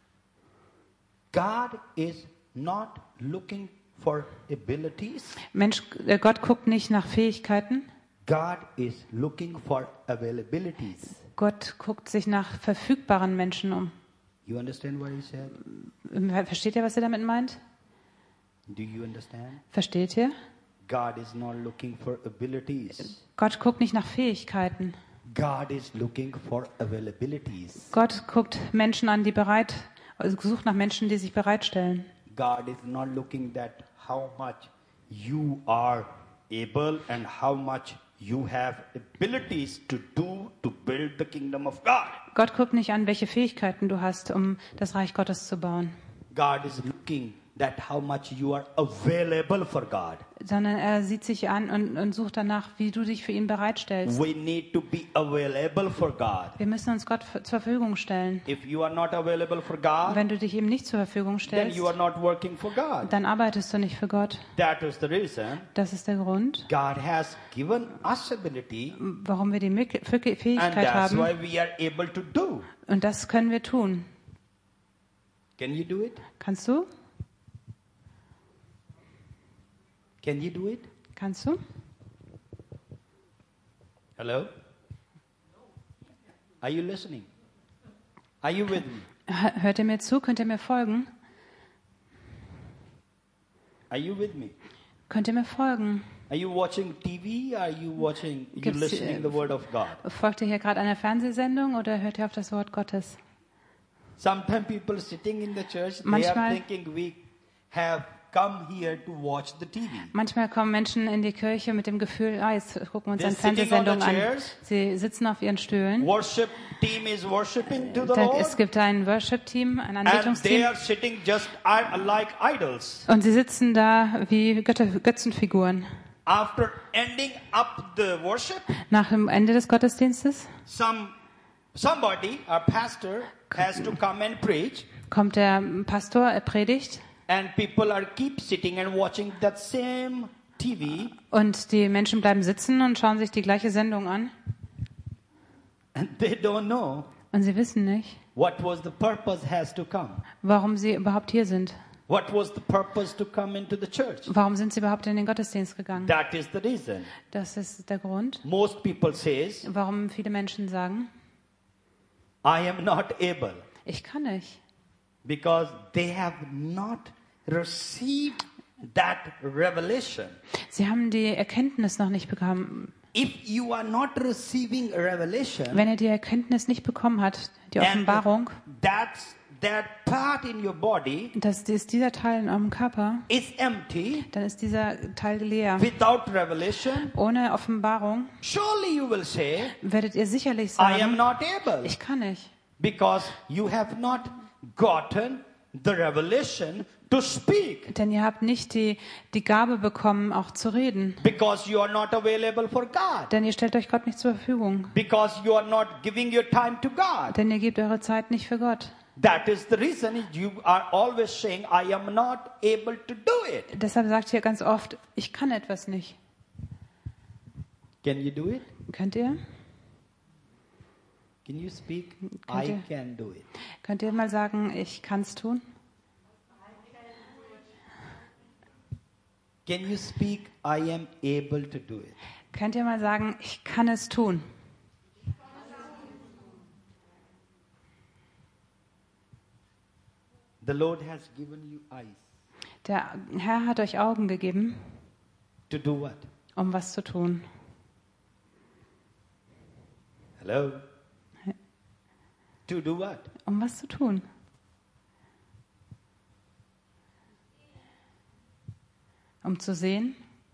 God is not looking for abilities. Mensch, äh, Gott guckt nicht nach Fähigkeiten, God is looking for availabilities. Gott guckt sich nach verfügbaren Menschen um. You understand what he said? Versteht ihr, was er damit meint? Do you understand? Versteht ihr? God is not looking for abilities. Gott guckt nicht nach Fähigkeiten. God is looking for availabilities. Gott guckt Menschen an, die bereit, also sucht nach Menschen, die sich bereitstellen. God is not looking at how much you are able and how much you have abilities to do to build the kingdom of God. Gott guckt nicht an, welche Fähigkeiten du hast, um das Reich Gottes zu bauen, God is looking at how much you are available for God. sondern er sieht sich an und, und sucht danach, wie du dich für ihn bereitstellst. We need to be available for God. Wir müssen uns Gott f- zur Verfügung stellen. If you are not available for God, Wenn du dich ihm nicht zur Verfügung then stellst, you are not working for God. dann arbeitest du nicht für Gott. That is the reason Das ist der Grund, God has given us ability, warum wir die Möglich- Fäh- and Fähigkeit that's haben. why we are able to do. Und das können wir tun. Can you do it? Kannst du? Can you do it? Kannst du? Hello? Are you listening? Are you with me? H- Hört ihr mir zu? Könnt ihr mir folgen? Are you with me? Könnt ihr mir folgen? Are you watching T V? Are you watching, you Gibt's, listening äh, the word of God? Folgt ihr hier gerade einer Fernsehsendung oder hört ihr auf das Wort Gottes? Sometimes people sitting in the church, they Manchmal- are thinking we have come here to watch the T V. Manchmal kommen Menschen in die Kirche mit dem Gefühl, ah, jetzt gucken wir uns They're eine sitting on the Fernsehsendung an. chairs. Sie sitzen auf ihren Stühlen. Worship team is worshiping to the Da, Lord, es gibt ein Worship-Team, ein and they Anbetungsteam. are sitting just i- like idols. Und sie sitzen da wie Götter, Götzenfiguren. After ending up the worship, Nach dem Ende des Gottesdienstes some somebody, our pastor, has to come and preach, kommt der Pastor, er predigt and people are keep sitting and watching that same T V, und die Menschen bleiben sitzen und schauen sich die gleiche Sendung an. And they don't know Und sie wissen nicht, what was the purpose has to come. warum sie überhaupt hier sind. What was the purpose to come into the church? Warum sind sie überhaupt in den Gottesdienst gegangen? That is the reason. Das ist der Grund, Most people says, warum viele Menschen sagen, I am not able, ich kann nicht. because they have not received that revelation. Sie haben die Erkenntnis noch nicht bekommen. If you are not receiving a revelation, Wenn er die Erkenntnis nicht bekommen hat, die and Offenbarung, that's that part in your body dass ist dieser Teil in eurem Körper, is empty, dann ist dieser Teil leer. without revelation, Ohne Offenbarung surely you will say, werdet ihr sicherlich I am sagen, not able, ich kann nicht. because you have not gotten the revelation to speak, Denn ihr habt nicht die, die Gabe bekommen, auch zu reden. because you are not available for God, Denn ihr stellt euch Gott nicht zur Verfügung. because you are not giving your time to God. Denn ihr gebt eure Zeit nicht für Gott. That is the reason you are always saying, I am not able to do it. Deshalb sagt ihr ganz oft, ich kann etwas nicht. Can you do it? Könnt ihr? Can you speak? Könnt I ihr? can do it. Könnt ihr mal sagen, ich kann es tun? Can you speak? I am able to do it. Könnt ihr mal sagen, ich kann es tun? The Lord has given you eyes Der Herr hat euch Augen gegeben, to do what? um was zu tun. Hello? To do what? Um was zu tun? Um zu sehen.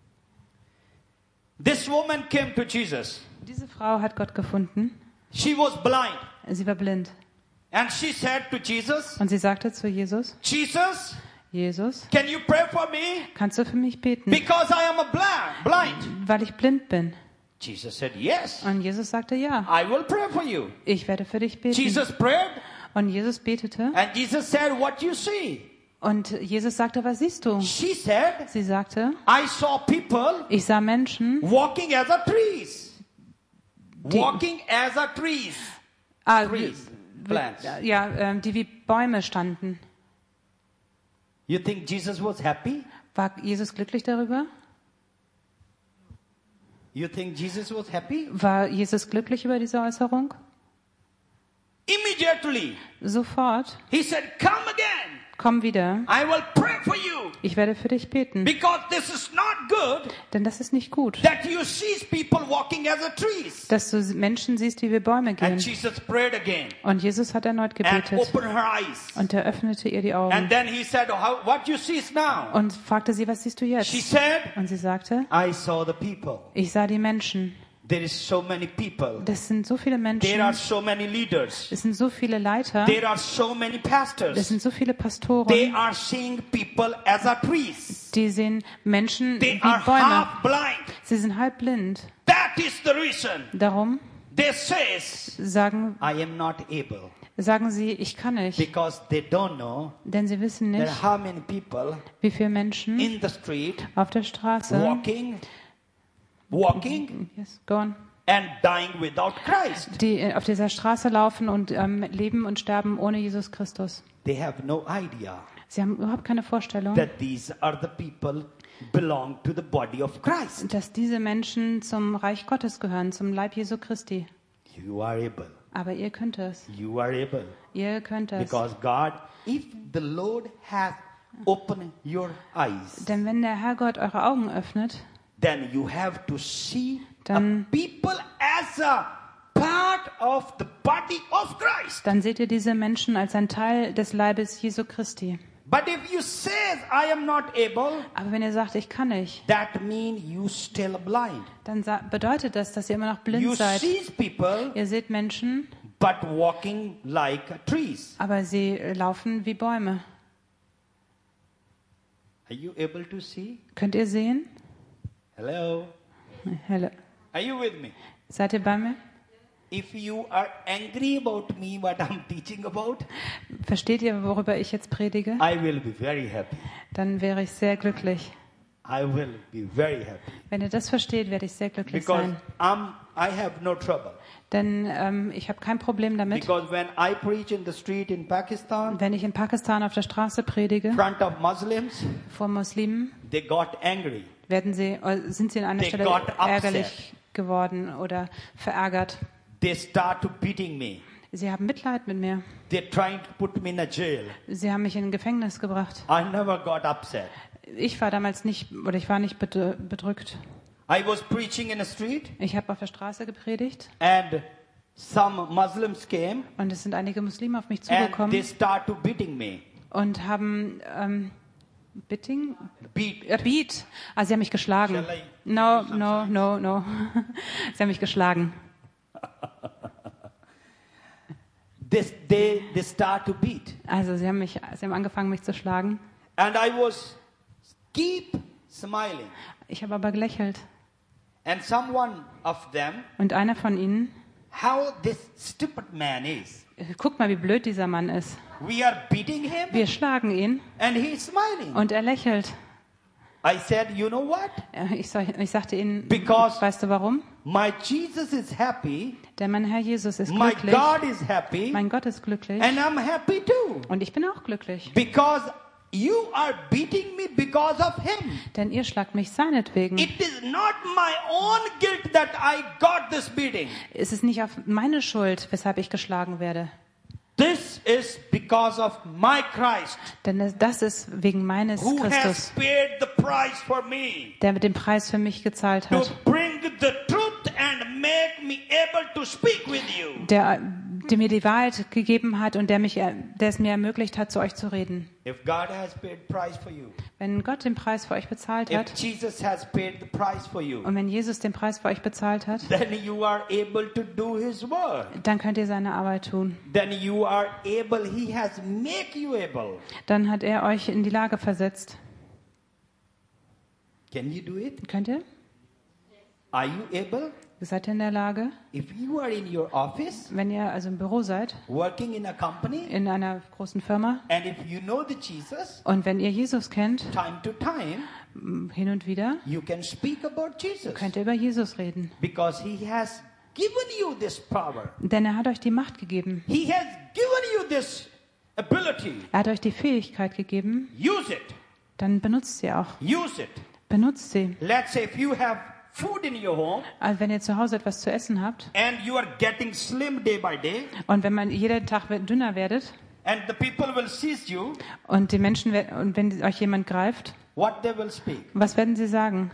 This woman came to Jesus. Diese Frau hat Gott gefunden. She was blind. Sie war blind. And she said to Jesus, Und sie sagte zu Jesus, Jesus, Jesus, can you pray for me? kannst du für mich beten? Because I am a blind, blind. Weil ich blind bin. Jesus said, yes, Und Jesus sagte, ja, I will pray for you. ich werde für dich beten. Jesus prayed, Und Jesus betete. and Jesus said, what you see? Und Jesus sagte, was siehst du? She said, Sie sagte, I saw people ich sah Menschen, walking as a trees. Die- Walking as a trees. ah, Trees, wie- plants. ja, ähm, die wie Bäume standen. You think Jesus was happy? War Jesus glücklich darüber? You think Jesus was happy? War Jesus glücklich über diese Äußerung? Immediately, Sofort, he said, come again. komm wieder, I will pray for you. ich werde für dich beten. Because this is not good Denn das ist nicht gut, that you see people walking as a trees. dass du Menschen siehst, die wie Bäume And gehen. Jesus prayed again Und Jesus hat erneut and gebetet. opened her eyes. Und er öffnete ihr die And Augen then he said, How, what you see is now. und fragte sie, was siehst du She jetzt? said, Und sie sagte, I saw the people. ich sah die Menschen. There is so many people. Das sind so viele There Menschen. are so many leaders. Es sind so viele Leiter. There are so many Es pastors. sind so viele They Pastoren. are seeing people as a trees. Die sehen Menschen They wie are Bäume. half blind. Sie sind halb blind. That is the reason Darum they says, sagen, I am not able. sagen sie, ich kann nicht. Because they don't know Denn sie wissen that nicht, how many people wie viele Menschen in the street auf der Straße walking, walking yes, go on, and dying without Christ. die auf dieser Straße laufen und ähm, leben und sterben ohne Jesus Christus. They have no idea Sie haben überhaupt keine Vorstellung, that these are the people belong to the body of Christ. dass diese Menschen zum Reich Gottes gehören, zum Leib Jesu Christi. You are able. Aber ihr könnt es. You are able. Ihr könnt es. Because God, if the Lord has opened your eyes, Denn wenn der Herrgott eure Augen öffnet, then you have to see Dann- a people as a part of the body of Christ. dann seht ihr diese Menschen als ein Teil des Leibes Jesu Christi. But if you say, I am not able, Aber wenn ihr sagt, ich kann nicht, that means you still blind. dann sa- bedeutet das, dass ihr immer noch blind You seid. see people, Ihr seht Menschen, but walking like trees. aber sie laufen wie Bäume. Are you able to see? Könnt ihr sehen? Hello? Hello. Are you with me? Seid ihr bei mir? If you are angry about me, what I'm teaching about, Versteht ihr, worüber ich jetzt predige? I will be very happy. Dann wäre ich sehr glücklich. I will be very happy. Wenn ihr das versteht, werde ich sehr glücklich Because sein. I'm, I have no trouble. Denn ähm, ich habe kein Problem damit, Because when I preach in the street in Pakistan, wenn ich in Pakistan auf der Straße predige, in front of Muslims, vor Muslimen, they got angry. werden sie, äh, sind sie an einer They Stelle got upset. ärgerlich geworden oder verärgert. They start to beating me. Sie haben Mitleid mit mir. They're trying to put me in a jail. Sie haben mich in ein Gefängnis gebracht. I never got upset. Ich war damals nicht, oder ich war nicht bedr- bedrückt. I was preaching in the street, Ich habe auf der Straße gepredigt and some Muslims came und es sind einige Muslime auf mich and they zugekommen start to beating me. und haben ähm, Bitting? Beat. Äh, beat. Ah, sie haben mich geschlagen. Shall I No, do some no, signs? no, no. Sie haben mich geschlagen. This, they, they start to beat. Also sie haben mich, sie haben angefangen, mich zu schlagen. And I was keep smiling. Ich habe aber gelächelt. And someone of them, Und einer von ihnen, how this stupid man is. äh, guck mal, wie blöd dieser Mann ist. We are beating him Wir schlagen ihn and he's smiling. und er lächelt. I said, you know what? Äh, Ich, sag- ich sagte ihnen, Because- weißt du warum? My Jesus is happy. Denn mein Herr Jesus ist My glücklich. God is happy. Mein Gott ist glücklich. And I'm happy too. Und ich bin auch glücklich. Because you are beating me because of him. Denn ihr schlagt mich seinetwegen. It is not my own guilt that I got this beating. Es ist nicht auf meine Schuld, weshalb ich geschlagen werde. This is because of my Christ, Denn es- das ist wegen meines who has Christus, paid the price for me der mit dem Preis für mich gezahlt to hat. bring the truth and make me able to speak with you. Der, der mir die Wahrheit gegeben hat und der, mich, er- der es mir ermöglicht hat, zu euch zu reden. If God has paid price for you, Wenn Gott den Preis für euch bezahlt if hat Jesus has paid the price for you, und wenn Jesus den Preis für euch bezahlt hat, then you are able to do his work. dann könnt ihr seine Arbeit tun. Then you are able, he has make you able. Dann hat er euch in die Lage versetzt. Can you do it? Könnt ihr? Are you able? Seid ihr in der Lage? If you are in your office, Wenn ihr also im Büro seid, working in a company, in einer großen Firma, and if you know the Jesus, und wenn ihr Jesus kennt, time to time, m, hin und wieder, you can speak about Jesus. könnt ihr über Jesus reden. Because he has given you this power. Denn er hat euch die Macht gegeben. He has given you this ability. Er hat euch die Fähigkeit gegeben, Use it. dann benutzt sie auch. Use it. Benutzt sie. Let's say if you have food in your home Also wenn ihr zu Hause etwas zu essen habt and you are getting slim day by day, und wenn man jeden Tag dünner werdet and the people will seize you, und die Menschen wer- und wenn euch jemand greift, what they will speak? was werden sie sagen?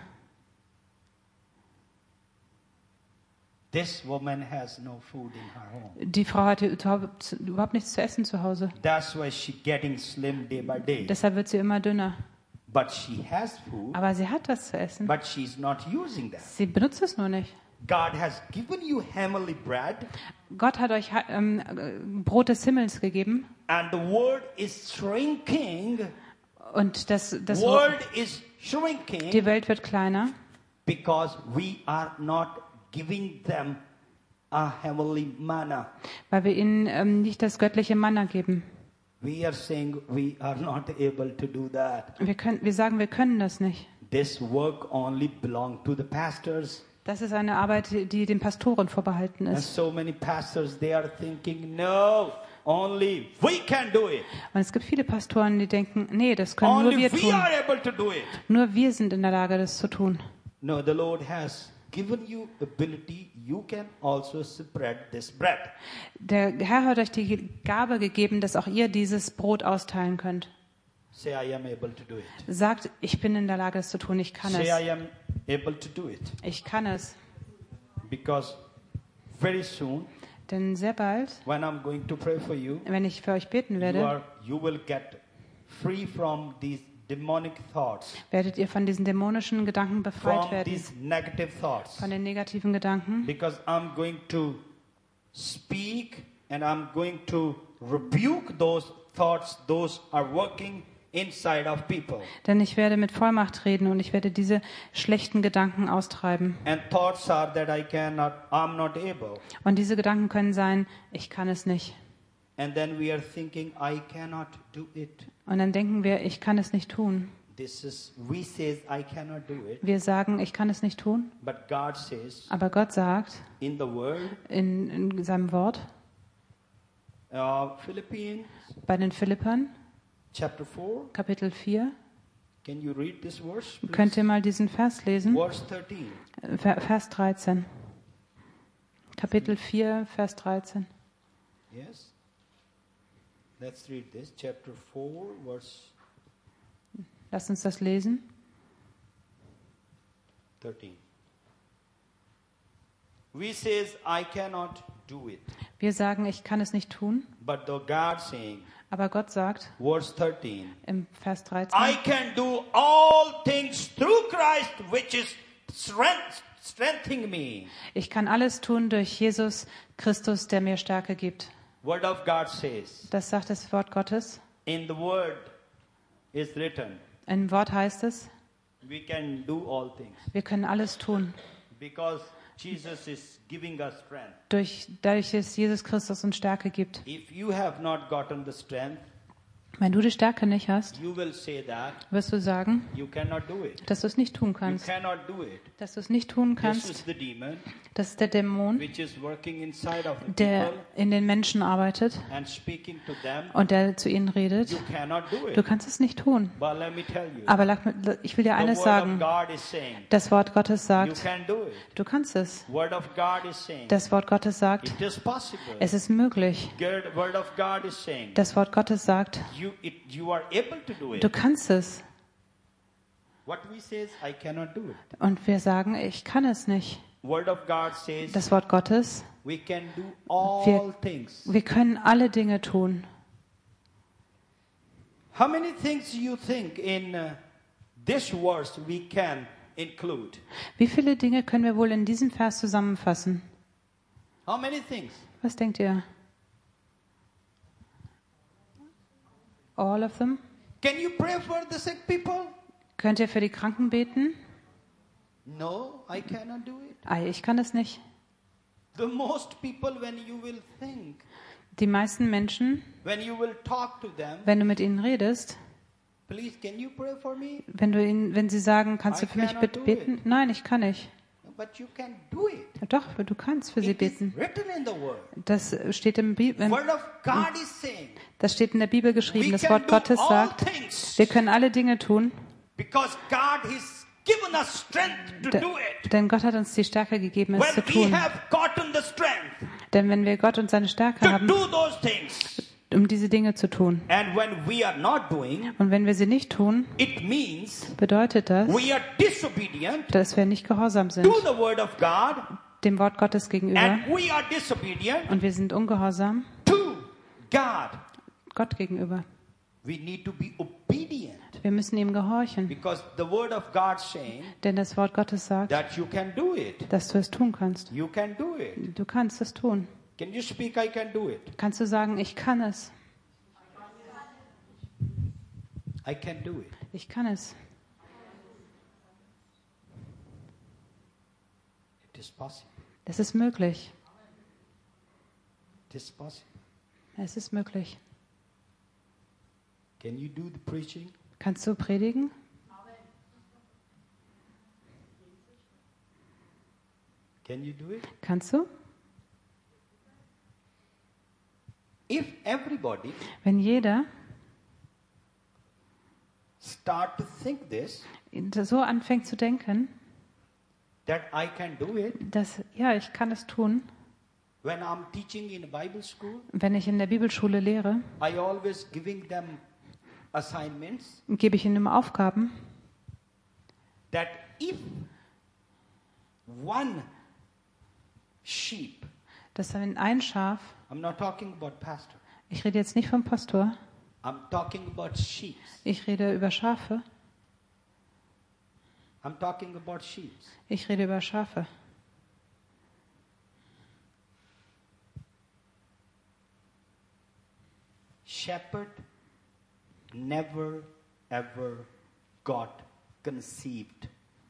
This woman has no food in her home. Die Frau hat hier überhaupt, überhaupt nichts zu essen zu Hause. That's why she getting slim day by day. Deshalb wird sie immer dünner. But she has food, Aber sie hat das zu essen. but she's not using that. Sie benutzt es nur nicht. God has given you heavenly bread, Gott hat euch ähm, äh, Brot des Himmels gegeben and the world is shrinking. und das, das World is shrinking die Welt wird kleiner, because we are not giving them a heavenly manna. weil wir ihnen ähm, nicht das göttliche Manna geben. We are saying we are not able to do that. Wir, können, wir sagen, wir können das nicht. This work only belongs to the pastors. Das ist eine Arbeit, die den Pastoren vorbehalten And ist. so many pastors, they are thinking, no, only we can do it. Und es gibt viele Pastoren, die denken, nee, das können nur Only wir we tun. are able to do it. Nur wir sind in der Lage, das zu tun. No, the Lord has given you ability. You can also spread this bread. Der Herr hat euch die Gabe gegeben, dass auch ihr dieses Brot austeilen könnt. Say, I am able to do it. Sagt, ich bin in der Lage, das zu tun. Ich kann Say, es. I am able to do it. Ich kann es. Because very soon, Denn sehr bald, when I'm going to pray for you, wenn ich für euch beten you, werde, are, you will get free from these demonic thoughts, werdet ihr von diesen dämonischen Gedanken befreit from werden. these negative thoughts. Von den negativen Gedanken. Because I'm going to speak and I'm going to rebuke those thoughts, those are working inside of people. Denn ich werde mit Vollmacht reden und ich werde diese schlechten Gedanken austreiben. And thoughts are that I cannot, I'm not able. Und diese Gedanken können sein, ich kann es nicht. And then we are thinking, I cannot do it. Und dann denken wir, ich kann es nicht tun. This is, we says, I cannot do it. Wir sagen, ich kann es nicht tun. But God says, Aber Gott sagt in the word, in, in seinem Wort, uh, Philippians bei den Philippern, chapter four, Kapitel vier, can you read this verse, please? könnt ihr mal diesen Vers lesen? Verse thirteen. Ver- Vers dreizehn. Kapitel vier, Vers dreizehn. Yes. Let's read this. Chapter four, verse Lasst uns das lesen. thirteen. We says, I cannot do it. Wir sagen, ich kann es nicht tun. But the God saying, Aber Gott sagt verse thirteen, im Vers I dreizehn, can do all things through Christ, which is strength, strengthening me. ich kann alles tun durch Jesus Christus, der mir Stärke gibt. Word of God says, Das sagt das Wort Gottes. in the word is written, Im Wort heißt es, we can do all things wir können alles tun. because Jesus is giving us strength. Durch, dadurch, dass Jesus Christus uns Stärke gibt. If you have not gotten the strength, Wenn du die Stärke nicht hast, you will say that wirst du sagen, you cannot do it. dass du es nicht tun You kannst. cannot do it. Dass du es nicht tun This is kannst. the demon Das ist der Dämon, which is working inside of the der people in den Menschen arbeitet and speaking to them. und der zu ihnen redet. You cannot do Du it. kannst es nicht tun. But let me tell you, Aber lag- ich will dir the eines word sagen. of God is saying, Das Wort Gottes you sagt, can do it. du kannst es. Word of God is saying, Das Wort Gottes sagt, it is possible. es ist möglich. Good Word of God is saying, Das Wort Gottes sagt, you, it, you are able to do du it. kannst es. What we say is, I cannot do it. Und wir sagen, ich kann es nicht. Word of God says, Das Wort Gottes, we can do all Wir- things. wir können alle Dinge tun. How many things you think in uh, this verse we can include? Wie viele Dinge können wir wohl in diesem Vers zusammenfassen? How many things? Was denkt ihr? All of them? Can you pray for the sick people? Könnt ihr für die Kranken beten? No, I cannot do it. Ei, ich kann es nicht. The most people, when you will think, Die meisten Menschen, when you will talk to them, wenn du mit ihnen redest, please, can you pray for me? wenn du ihnen, wenn sie sagen, kannst du I für mich cannot bitte do beten? Nein, ich kann nicht. But you can do it. Doch, du kannst für sie It is beten. written in the word. Das steht im Bi- im- Word of God is saying, das steht in der Bibel geschrieben. we Das can Wort do Gottes all sagt, things wir können alle Dinge tun, because God has given us strength to de- do it. denn Gott hat uns die Stärke gegeben, es zu When we tun. have gotten the strength Denn wenn wir Gott und seine Stärke to haben, do those things, um diese Dinge zu tun, and when we are not doing, und wenn wir sie nicht tun, it means bedeutet das, we are disobedient dass wir nicht gehorsam sind to the word of God, dem Wort Gottes gegenüber and we are disobedient und wir sind ungehorsam to God. Gott gegenüber. We need to be obedient Wir müssen ihm gehorchen, because the word of God saying denn das Wort Gottes sagt, that you can do it. dass du es tun kannst. You can do it. Du kannst es tun. Can you speak? I can do it. Kannst du sagen, ich kann es. I can do it. Ich kann es. It is possible. Es ist möglich. It is possible. Es ist möglich. Can you do the preaching? Kannst du predigen? Can you do it? Kannst du? If everybody Wenn jeder start to think this, so anfängt zu denken, that I can do it, dass, ja, ich kann es tun, when I'm teaching in a Bible school, wenn ich in der Bibelschule lehre, I always giving them assignments gebe ich ihnen immer Aufgaben, that if one sheep, dass wenn ein Schaf, I'm not talking about pastor, ich rede jetzt nicht vom Pastor, I'm talking about sheep. ich rede über Schafe, I'm talking about sheep. ich rede über Schafe. Shepherd never ever got conceived.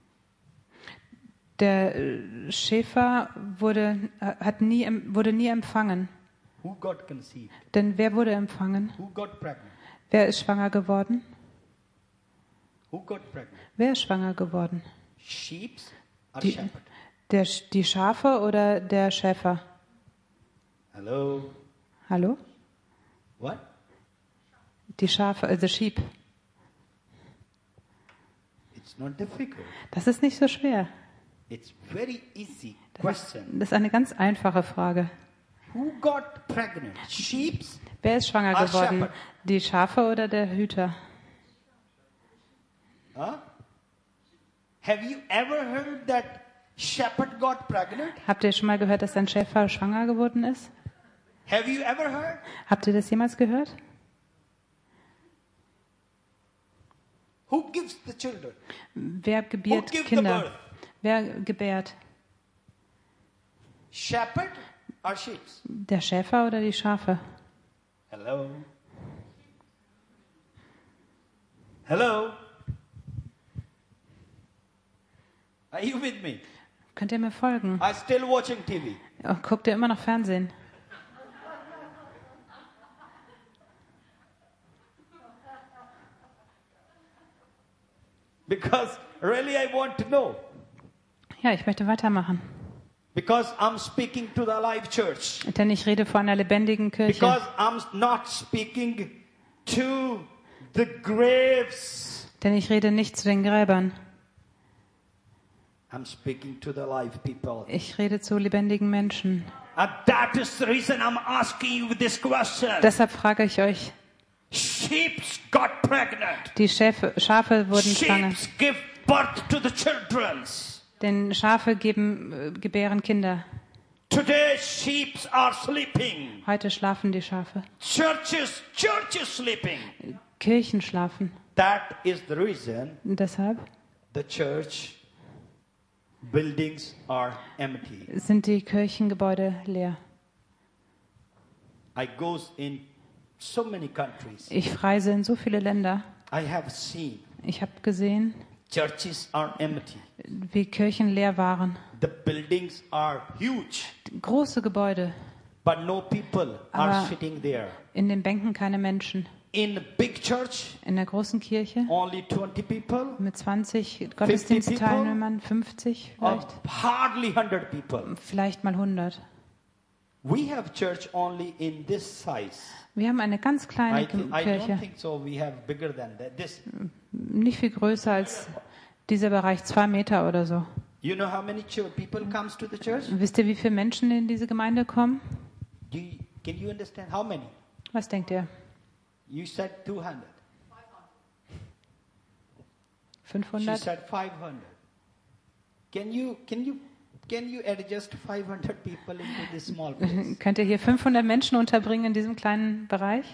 Der äh, Schäfer wurde, äh, hat nie, em- wurde nie empfangen. Who got conceived? Denn wer wurde empfangen? Who got pregnant? Wer ist schwanger geworden? Who got pregnant? Wer ist schwanger geworden? Sheep or Die, shepherd? der, die Schafe oder der Schäfer? Hello? Hallo? What? Die Schafe, also Sheep. It's not difficult. Das ist nicht so schwer. It's very easy Das ist, question. das ist eine ganz einfache Frage. Who got pregnant? Sheep? Wer ist schwanger Ah, geworden? Shepherd. Die Schafe oder der Hüter? Huh? Have you ever heard that shepherd got pregnant? Habt ihr schon mal gehört, dass ein Schäfer schwanger geworden ist? Have you ever heard? Habt ihr das jemals gehört? Who gives the children? Wer Who gebiert gives the Kinder? birth? Wer gebärt? Shepherd or sheep? Der Schäfer oder die Schafe? Hello? Hello? Are you with me? Könnt ihr mir folgen? I'm still watching T V. Oh, guckt ihr immer noch Fernsehen? Because really I want to know. Ja, ich möchte weitermachen. Because I'm speaking to the live church. Denn ich rede vor einer lebendigen Kirche. Because I'm not speaking to the graves. Denn ich rede nicht zu den Gräbern. I'm speaking to the live people. Ich rede zu lebendigen Menschen. And that is the reason I'm asking you this question. Deshalb frage ich euch, Sheep got pregnant. die Schäfe, Schafe wurden schwanger. Sheep give birth to the children. Denn Schafe geben, äh, gebären Kinder. Today sheep are sleeping. Heute schlafen die Schafe. Churches, churches sleeping. Kirchen schlafen. That is the reason Und deshalb the church buildings are empty. sind die Kirchengebäude leer. I goes in so many countries. Ich reise in so viele Länder. I have seen Ich habe gesehen, churches are empty. wie Kirchen leer waren. The buildings are huge, Große Gebäude, but no people are Aber- sitting there. in den Bänken keine Menschen. In a big church, In der großen Kirche only twenty people, mit zwanzig Gottesdienstteilnehmern, fünfzig or vielleicht, hardly one hundred people. vielleicht mal hundert. We have church only in this size. Wir haben eine ganz kleine I, thi- I don't Kirche, think so. We have bigger than that. This. nicht viel größer als dieser Bereich, zwei Meter oder so. You know how many chur- people comes to the church? Wisst ihr, wie viele Menschen in diese Gemeinde kommen? Do you, can you understand how many? Was denkt ihr? You said two hundred. She fünfhundert? said five hundred. Can you can you can you adjust five hundred people into this small place? Könnt ihr hier fünfhundert Menschen unterbringen in diesem kleinen Bereich?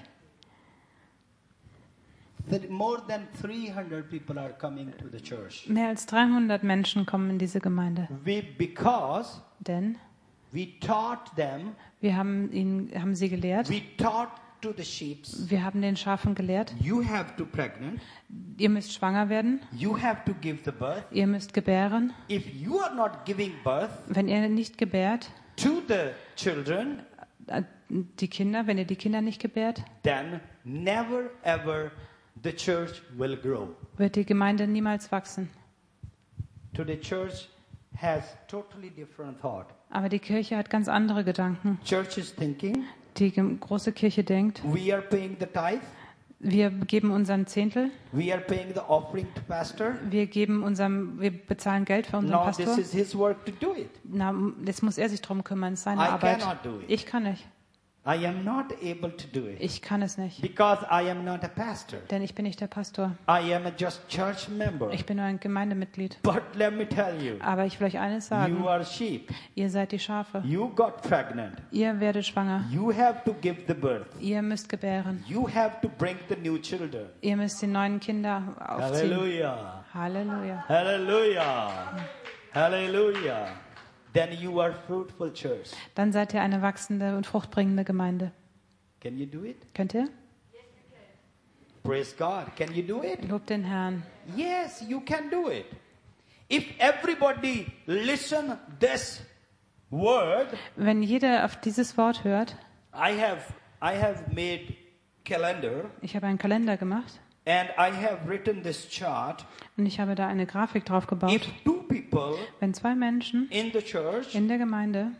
That more than three hundred people are coming to the church. Mehr als dreihundert Menschen kommen in diese Gemeinde. We because Denn we taught them, wir haben, ihnen, haben sie gelehrt, we taught to the sheep, wir haben den Schafen gelehrt, you have to pregnant, ihr müsst schwanger werden, you have to give the birth. ihr müsst gebären. If you are not giving birth Wenn ihr nicht gebärt, to the children, äh, die Kinder, wenn ihr die Kinder nicht gebärt, then never ever the church will grow. wird die Gemeinde niemals wachsen. Today church has totally different thought. Aber die Kirche hat ganz andere Gedanken. Church is thinking, Die ge- große Kirche denkt, we are paying the tithe, wir geben unseren Zehntel, we are paying the offering to pastor. wir geben unserem, wir bezahlen Geld für unseren Now this Pastor. is his work to do it. Na, jetzt muss er sich drum kümmern, es ist seine I Arbeit. cannot do it. Ich kann nicht. I am not able to do it Ich kann es nicht, because I am not a pastor. denn ich bin nicht der Pastor. I am a just church member. Ich bin nur ein Gemeindemitglied. But let me tell you, Aber ich will euch eines sagen, you are sheep. ihr seid die Schafe. You got pregnant. Ihr werdet schwanger. You have to give the birth. Ihr müsst gebären. You have to bring the new children. Ihr müsst die neuen Kinder aufziehen. Hallelujah. Halleluja. Hallelujah. Hallelujah. Then you are fruitful church. Dann seid ihr eine wachsende und fruchtbringende Gemeinde. Can you do it? Könnt ihr? Praise God. Can you do it? Lobt den Herrn. Yes, you can do it. If everybody listen this word, Wenn jeder auf dieses Wort hört, I have I have made calendar ich habe einen Kalender gemacht And I have written this chart. Und ich habe da eine Grafik drauf gebaut. If two people Wenn zwei Menschen in the church in der Gemeinde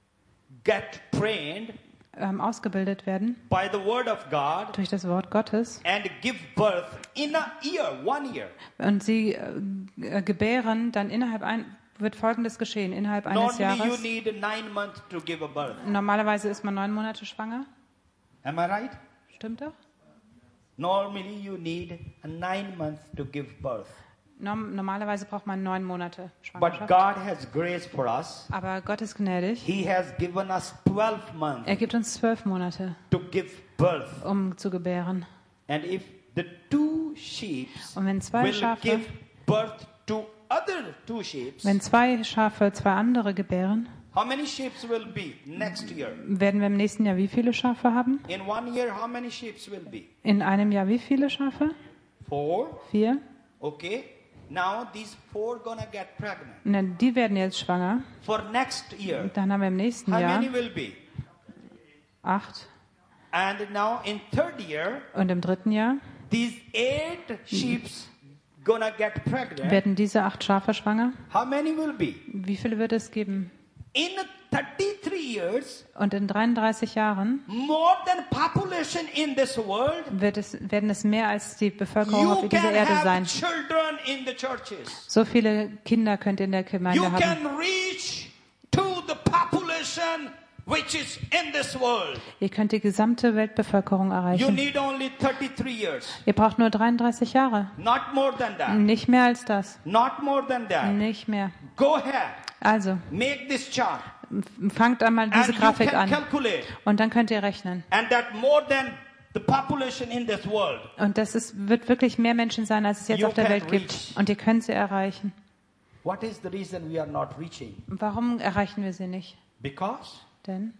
get trained ähm, ausgebildet werden by the word of God durch das Wort Gottes and give birth in a year, one year. und sie äh, gebären, dann innerhalb ein wird Folgendes geschehen, innerhalb eines Normally you Jahres. need nine months to give a birth. Normalerweise ist man neun Monate schwanger. Am I right? Stimmt doch? Normally you need nine months to give birth. Norm normalerweise braucht man neun Monate But Schwangerschaft. God has grace for us. Aber Gott ist gnädig. He has given us twelve months Er gibt uns zwölf Monate, to give birth. um zu gebären. And if the two sheep Und wenn zwei will Schafe, give birth to other two sheep, wenn zwei Schafe zwei andere gebären, how many sheep will be next year? werden wir im nächsten Jahr wie viele Schafe haben? In one year, how many sheep will be? In einem Jahr wie viele Schafe? Four. Vier. Okay. Now these four gonna get pregnant. Und dann, die werden jetzt schwanger. For next year, Dann haben wir im nächsten how Jahr many will be? acht. And now in third year, Und im dritten Jahr these eight sheep gonna get pregnant. werden diese acht Schafe schwanger. How many will be? Wie viele wird es geben? In thirty-three years, Und in dreiunddreißig Jahren more than population in this world, wird es, werden es mehr als die Bevölkerung you auf dieser can Erde have sein. children in the churches. So viele Kinder könnt ihr in der You Gemeinde haben. can reach to the population which is in this world. Ihr könnt die gesamte Weltbevölkerung You erreichen. need only thirty-three years. Ihr braucht nur dreiunddreißig Jahre. Not more than that. Nicht mehr als das. Not more than that. Nicht mehr. Go ahead. Also, Make this chart. fangt einmal diese And you Grafik can an. calculate. Und dann könnt ihr rechnen. And that more than the population in this world. Und das ist, wird wirklich mehr Menschen sein, als es jetzt You auf der can Welt gibt. reach. Und ihr könnt sie erreichen. What is the reason we are not reaching? Warum erreichen wir sie nicht? Because Denn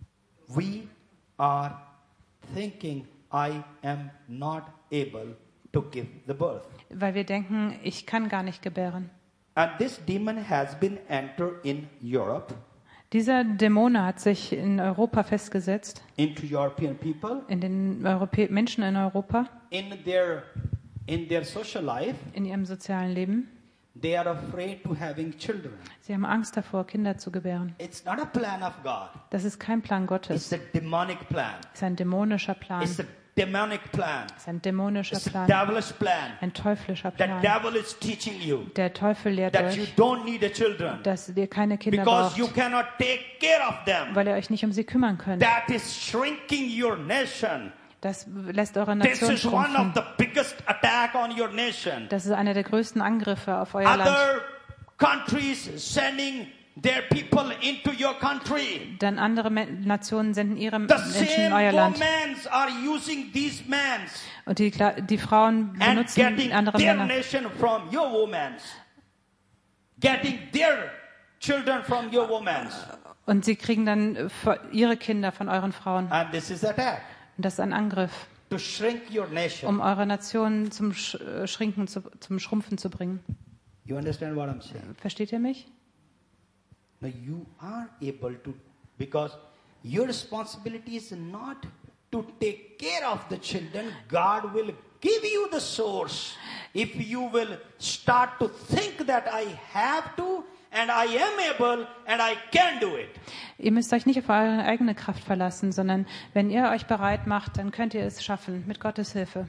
we are thinking I am not able to give the birth. weil wir denken, ich kann gar nicht gebären. And this demon has been entered in Europe, Dieser Dämon hat sich in Europa festgesetzt, into European people, in den Europä Menschen in Europa, in their in their social life. in ihrem sozialen Leben. They are afraid to having children. Sie haben Angst davor, Kinder zu gebären. It's not a plan of God. Das ist kein Plan Gottes. It's a demonic plan. Es ist ein dämonischer Plan. It's a demonic plan. Es ist ein dämonischer It's a Plan. devilish plan. Ein teuflischer The Plan. devil is teaching you Der Teufel lehrt that you euch, don't need a children dass ihr keine Kinder because you braucht, cannot take care of them. weil ihr euch nicht um sie kümmern könnt. That is shrinking your nation. Das lässt eure This Nation is one of schrumpfen. the biggest attack on your nation. Das ist einer der größten Angriffe auf euer Land. Other countries sending their people into your country. Dann andere Me- Nationen senden ihre The Menschen in same euer Land. women are using these men Und die, Kla- die Frauen and benutzen getting andere their Männer. nation from your women. Getting their children from your women. Und sie kriegen dann äh, vor- ihre Kinder von euren Frauen. And this is attack Und das ist ein Angriff, to shrink your nation. um eure Nation zum Sch äh, Schrinken, zu, zum Schrumpfen zu bringen. You understand what I'm saying? Versteht ihr mich? Now you are able to, because your responsibility is not to take care of the children. God will give you the source. If you will start to think that I have to and I am able and I can do it. Ihr müsst euch nicht auf eure eigene Kraft verlassen, sondern wenn ihr euch bereit macht, dann könnt ihr es schaffen, mit Gottes Hilfe.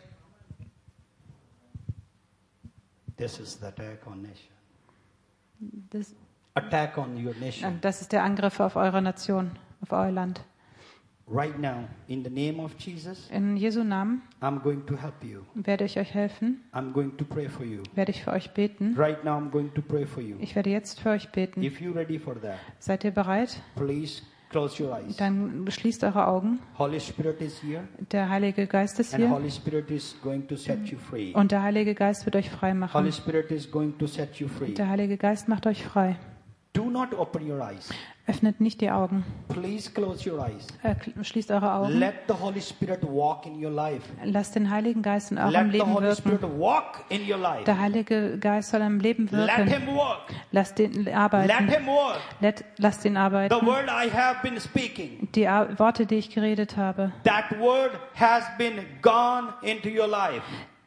This is the attack on nation. Das, Attack on your nation. das ist der Angriff auf eure Nation, auf euer Land. Right now, in the name of Jesus, In Jesu Namen I'm going to help you. werde ich euch helfen, I'm going to pray for you. werde ich für euch beten. Right now, I'm going to pray for you. Ich werde jetzt für euch beten. If you're ready for that, Seid ihr bereit? please close your eyes. Dann schließt eure Augen. Holy Spirit is here, Der Heilige Geist ist and hier Holy Spirit is going to set you free. und der Heilige Geist wird euch frei Holy machen. Spirit is going to set you free. Der Heilige Geist macht euch frei. Do not open your eyes. Öffnet nicht die Augen. Please close your eyes. Äh, schließt eure Augen. Let the Holy Spirit walk in your life. Lasst den Heiligen Geist in eurem Let the Leben Holy wirken. Spirit walk in your life. Der Heilige Geist soll im Leben Let wirken. him work. Lasst ihn Let arbeiten. him work. Let, lasst ihn The arbeiten. word I have been speaking, Die Ar- Worte, die ich geredet habe, that word has been gone into your life.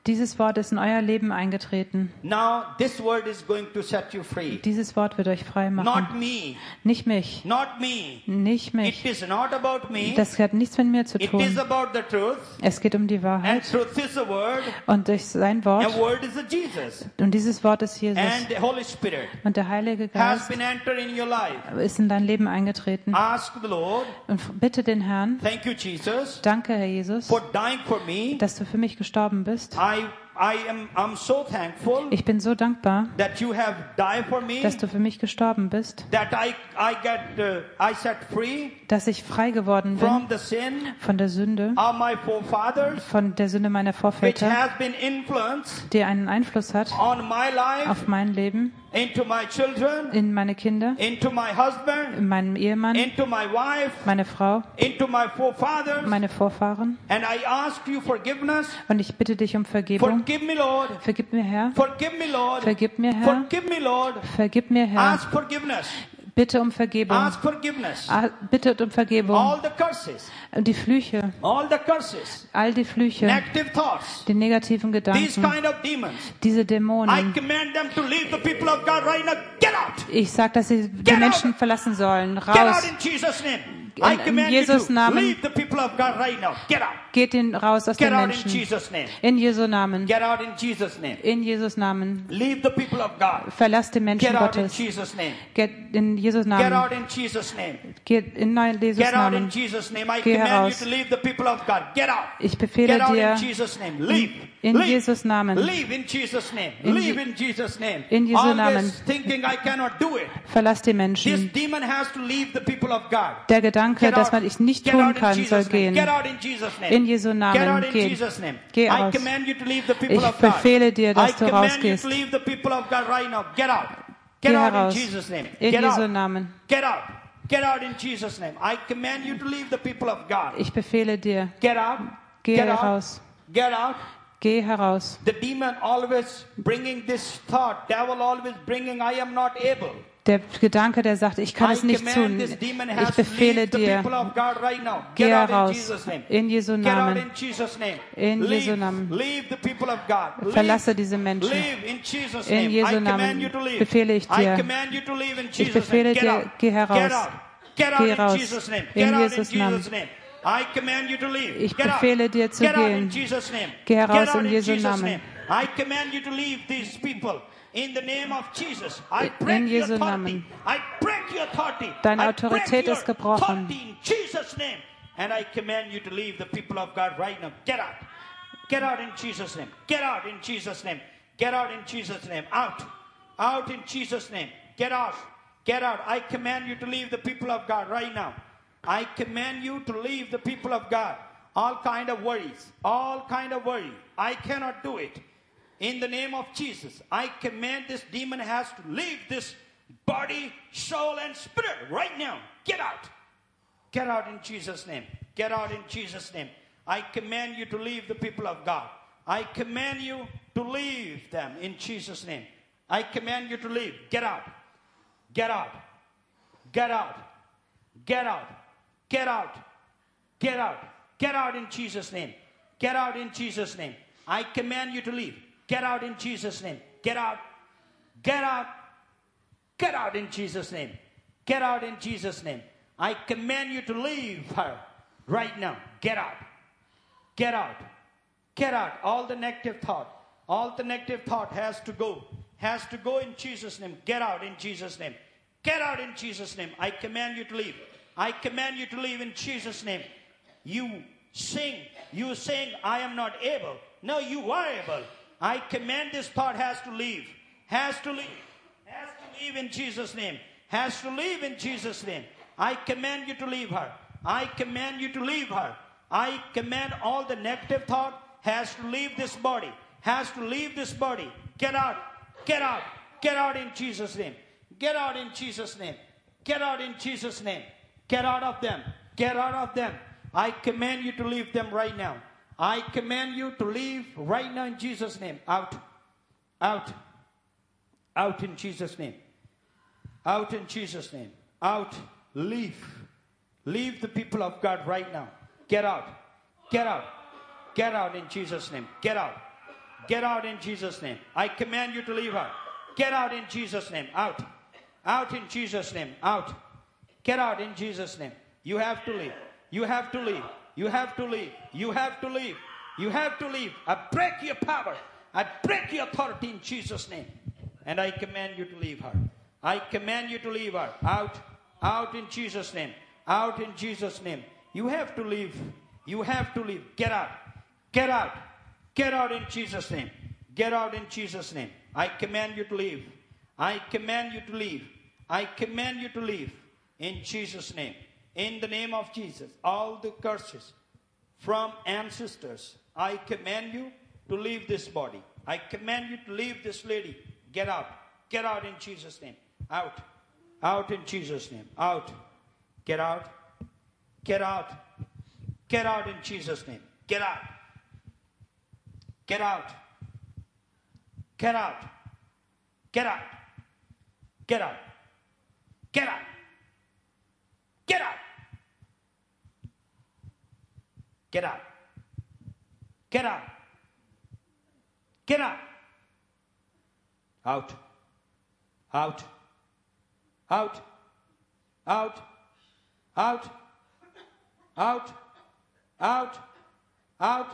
Dieses Wort ist in euer Leben eingetreten. Now this word is going to set you free. Dieses Wort wird euch frei Not machen. me. Nicht mich. Not me. Nicht It mich. is not about me. Das hat nichts mit mir zu It is tun. about the truth. Es geht um die And Wahrheit. truth is a word. Und durch sein And Wort. word is a Jesus. Und dieses Wort ist Jesus. And the Holy Spirit Und der Heilige has Geist been entered in your life. ist in dein Leben eingetreten. Ask the Lord. Und bitte den Herrn, Thank you, Jesus, danke Herr Jesus, for dying for me. dass du für mich gestorben bist. I I am I'm so thankful Ich bin so dankbar, that you have died for me. dass du für mich gestorben bist, That I I get uh, I set free dass ich frei geworden from bin the sin von der Sünde, of my forefathers, von der Sünde meiner which Vorväter, has been influenced die einen Einfluss hat on my life, auf mein Leben, into my children, in meine Kinder, into my husband, in meinen Ehemann, into my wife, meine Frau, into my forefathers. meine Vorfahren. And I ask you forgiveness. Und ich bitte dich um Vergebung. Forgive me, Lord. Vergib mir, Herr. Forgive me, Lord. Vergib mir, Herr. Forgive me, Lord. Vergib mir, Herr. Ask forgiveness. Bitte um Vergebung. Ask forgiveness. Ah, Bittet um Vergebung. All the curses, Die Flüche, all the curses, all die Flüche, negative thoughts, die negativen these Gedanken, kind of demons, diese I Dämonen. command them to leave the people of God right now. Get out! Ich sage, dass sie die Get Menschen out. verlassen sollen. Get out Raus. in Jesus' name. I In- in command Jesus' you to Namen. leave the people of God right now. Get out. Geht ihn raus aus Get den out in Menschen. Jesus' name. In Jesu Namen. Get out in Jesus' name. In Jesus Namen. Leave the people of God. Verlasst die Menschen Get out in Gottes. Jesus' name. Geht in Jesus Get out Namen. in Jesus' name. Geht in Jesus Get out in Namen. Jesus' name. I Geh command heraus. you to leave the people of God. Get out. Ich befehle Get out dir in Jesus' name. Leave. in Leave. Jesus Namen. Leave in Jesus' name. In Leave Je- in Jesus' name. in Jesu Always Namen. thinking I cannot do it. Verlasst die This Menschen. demon has to leave the people of God. Der Gedanke, Get dass out. man ich nicht Get tun out in kann, soll Jesus' name. gehen. Get out in Jesus' name. In Jesu Get out Namen. in Geh. Jesus' name. Geh I raus. command you to leave the people Ich of God. befehle dir, dass I du command rausgehst. you to leave the people of God right now. Get out. Get Geh out heraus. in Jesus' name. In Get Jesu out. Namen. Get out. Get out in Jesus' name. I command you to leave the people of God. Ich befehle dir, Get out. geh Get out. heraus. Get out. Geh heraus. The demon always bringing this thought. Devil always bringing, I am not able. Der Gedanke, der sagt, ich kann I es nicht command tun. this demon Ich has to befehle leave the dir, people of God right now. geh Get out in heraus. Jesus' name. In Jesu Get out Namen. in Jesus' name. In leave, Jesu Namen. Leave the people of God. Leave, Verlasse diese Menschen. leave in Jesus' In name. Jesu I command Namen you to leave. befehle ich I dir. command you to leave in Ich Jesus' befehle name. Get dir, out. geh heraus. Get out. Get out Geh in raus. Jesus' name. In Get out in Jesus' Jesus' Namen. name. I command you to leave. Ich Get out. befehle dir zu Get out in gehen. Jesus' name. Geh heraus Get out in Jesu Jesus' Namen. name. I command you to leave these people. In the name of Jesus, I break In your Jesu authority. Namen. I break your authority. Deine I Autorität break your ist gebrochen. authority in Jesus' name. And I command you to leave the people of God right now. Get out. Get out in Jesus' name. Get out in Jesus' name. Get out in Jesus' name. Out. Out in Jesus' name. Get out. Get out. I command you to leave the people of God right now. I command you to leave the people of God. All kind of worries. All kind of worry. I cannot do it. In the name of Jesus, I command this demon has to leave this body, soul, and spirit right now. Get out. Get out in Jesus' name. Get out in Jesus' name. I command you to leave the people of God. I command you to leave them in Jesus' name. I command you to leave. Get out. Get out. Get out. Get out. Get out. Get out. Get out in Jesus' name. Get out in Jesus' name. I command you to leave. Get out in Jesus' name. Get out. Get out. Get out in Jesus' name. Get out in Jesus' name. I command you to leave her right now. Get out. Get out. Get out. All the negative thought. All the negative thought has to go. Has to go in Jesus' name. Get out in Jesus' name. Get out in Jesus' name. I command you to leave. I command you to leave in Jesus' name. You sing. You saying, I am not able. No, you are able. I command this thought has to leave. Has to leave. Has to leave in Jesus' name. Has to leave in Jesus' name. I command you to leave her. I command you to leave her. I command all the negative thought has to leave this body. Has to leave this body. Get out. Get out. Get out in Jesus' name. Get out in Jesus' name. Get out in Jesus' name. Get out of them. Get out of them. I command you to leave them right now. I command you to leave right now in Jesus' name. Out. Out. Out in Jesus' name. Out in Jesus' name. Out. Leave. Leave the people of God right now. Get out. Get out. Get out in Jesus' name. Get out. Get out in Jesus' name. I command you to leave her. Get out in Jesus' name. Out. Out in Jesus' name. Out. Get out in Jesus' name. You have to leave. You have to leave. You have to leave. You have to leave. You have to leave. I break your power. I break your authority in Jesus' name. And I command you to leave her. I command you to leave her. Out. Out in Jesus' name. Out in Jesus' name. You have to leave. You have to leave. Get out. Get out. Get out in Jesus' name. Get out in Jesus' name. I command you to leave. I command you to leave. I command you to leave. In Jesus' name. In the name of Jesus. All the curses from ancestors. I command you to leave this body. I command you to leave this lady. Get out. Get out in Jesus' name. Out. Out in Jesus' name. Out. Get out. Get out. Get out in Jesus' name. Get out. Get out. Get out. Get out. Get out. Get out. Get out. Get out. Get out. Get out. Out. Out. Out. Out. Out. Out. Out. Out.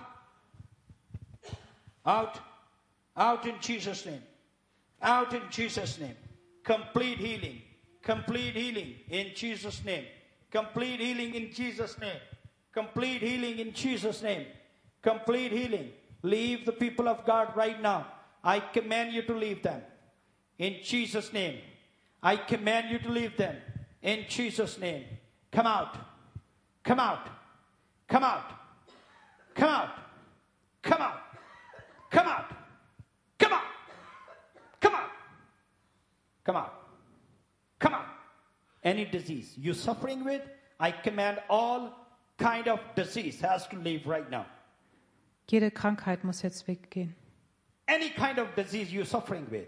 Out. Out in Jesus' name. Out in Jesus' name. Complete healing. Complete healing in Jesus' name. Complete healing in Jesus' name. Complete healing in Jesus' name. Complete healing. Leave the people of God right now. I command you to leave them. In Jesus' name. I command you to leave them. In Jesus' name. Come out. Come out. Come out. Come out. Come out. Come out. Come out. Come out. Come out. Come out. Any disease you're suffering with, I command all kind of disease has to leave right now. Jede Krankheit muss jetzt weggehen. Any kind of disease you're suffering with,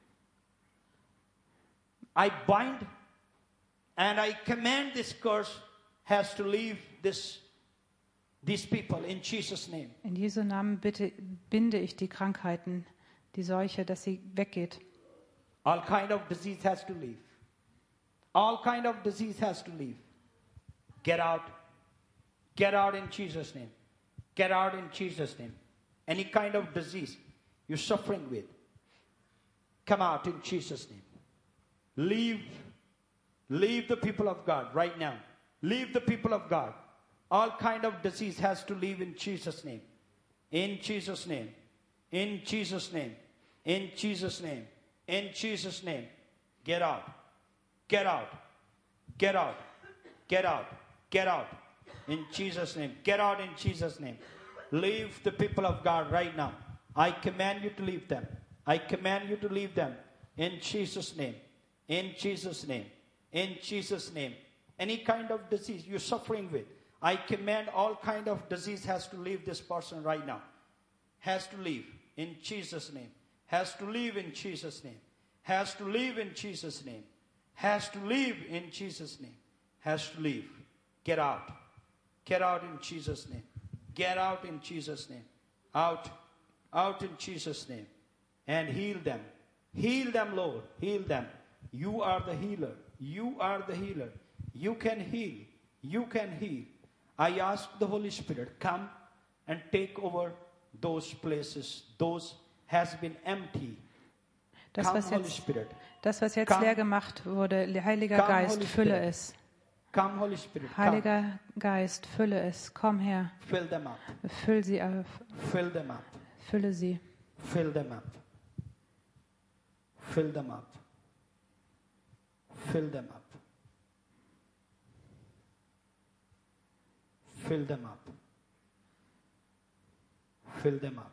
I bind and I command this curse has to leave this these people in Jesus' name. In Jesu Namen bitte binde ich die Krankheiten, die Seuche, dass sie weggeht. All kind of disease has to leave. All kind of disease has to leave. Get out. Get out in Jesus' name. Get out in Jesus' name. Any kind of disease you're suffering with, come out in Jesus' name. Leave, leave the people of God right now. Leave the people of God. All kind of disease has to leave in Jesus' name. In Jesus' name. In Jesus' name. In Jesus' name. In Jesus' name. Get out. Get out. Get out. Get out. Get out. In Jesus' name. Get out in Jesus' name. Leave the people of God right now. I command you to leave them. I command you to leave them. In Jesus' name. In Jesus' name. In Jesus' name. Any kind of disease you're suffering with, I command all kind of disease has to leave this person right now. Has to leave in Jesus' name. Has to leave in Jesus' name. Has to leave in Jesus' name. Has to leave in Jesus' name. Has to leave. Get out. Get out in Jesus' name. Get out in Jesus' name. Out. Out in Jesus' name. And heal them. Heal them, Lord. Heal them. You are the healer. You are the healer. You can heal. You can heal. I ask the Holy Spirit, come and take over those places. Those has been empty. Das, Come, was Holy jetzt, Spirit. das, was jetzt Come. leer gemacht wurde, Heiliger Come, Geist, Holy fülle Spirit. es. Come, Holy Spirit. Come. Heiliger Geist, fülle es. Komm her. Fill them up. Füll sie auf. Fill them up. Fülle sie. Fill them up. Fill them up. Fill them up. Fill them up. Fill them up.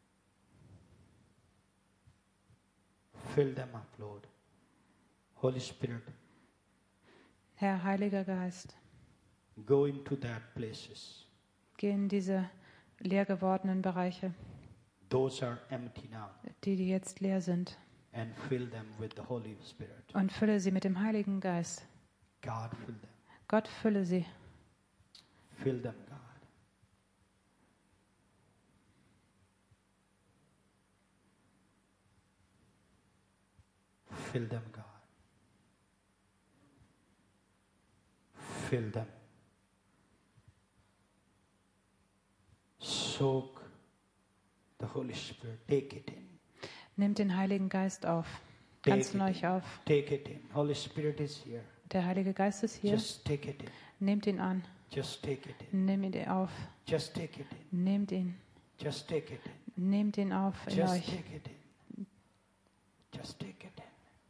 Fill them up, Lord. Holy Spirit, Herr, Heiliger Geist, go into that places. geh in diese leer gewordenen Bereiche, Those are empty now. die, die jetzt leer sind, And fill them with the Holy Spirit. und fülle sie mit dem Heiligen Geist. God, fill them. Gott, fülle sie. Fill them, God. Fill them, God. Fill them. Soak the Holy Spirit. Take it in. Nehmt den Heiligen Geist auf. Take Ganz in it euch in. auf. Take it in. Holy Spirit is here. Der Heilige Geist ist hier. Just take it in. Nehmt ihn an. Just take it in. Nehmt ihn auf. Just take it in. Nehmt ihn. Just take it in. Nehmt ihn auf in Just euch. take it in. Just take it in.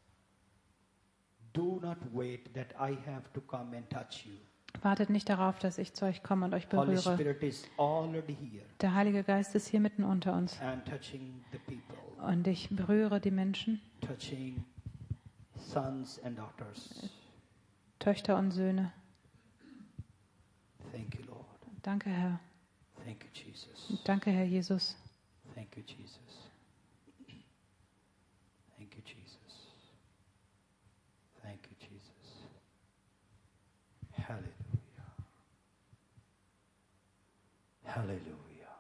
Do not wait that I have to come and touch you. Wartet nicht darauf, dass ich zu euch komme und euch Holy berühre. Spirit is already here Der Heilige Geist ist hier mitten unter uns. and touching the people, Und ich berühre die Menschen, touching sons and daughters. Töchter und Söhne. Thank you, Lord. Danke, Herr. Thank you, Jesus. Danke, Herr Jesus. Thank you, Jesus. Thank you, Jesus. Thank you, Jesus. Hallelujah. Hallelujah.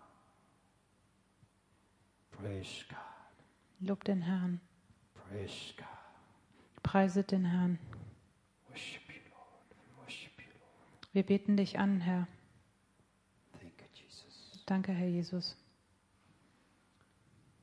Praise God. Lobt den Herrn. Praise God. Preiset den Herrn. Worship you, Lord. We worship you, Lord. Wir beten dich an, Herr. Thank you, Jesus. Danke, Herr Jesus.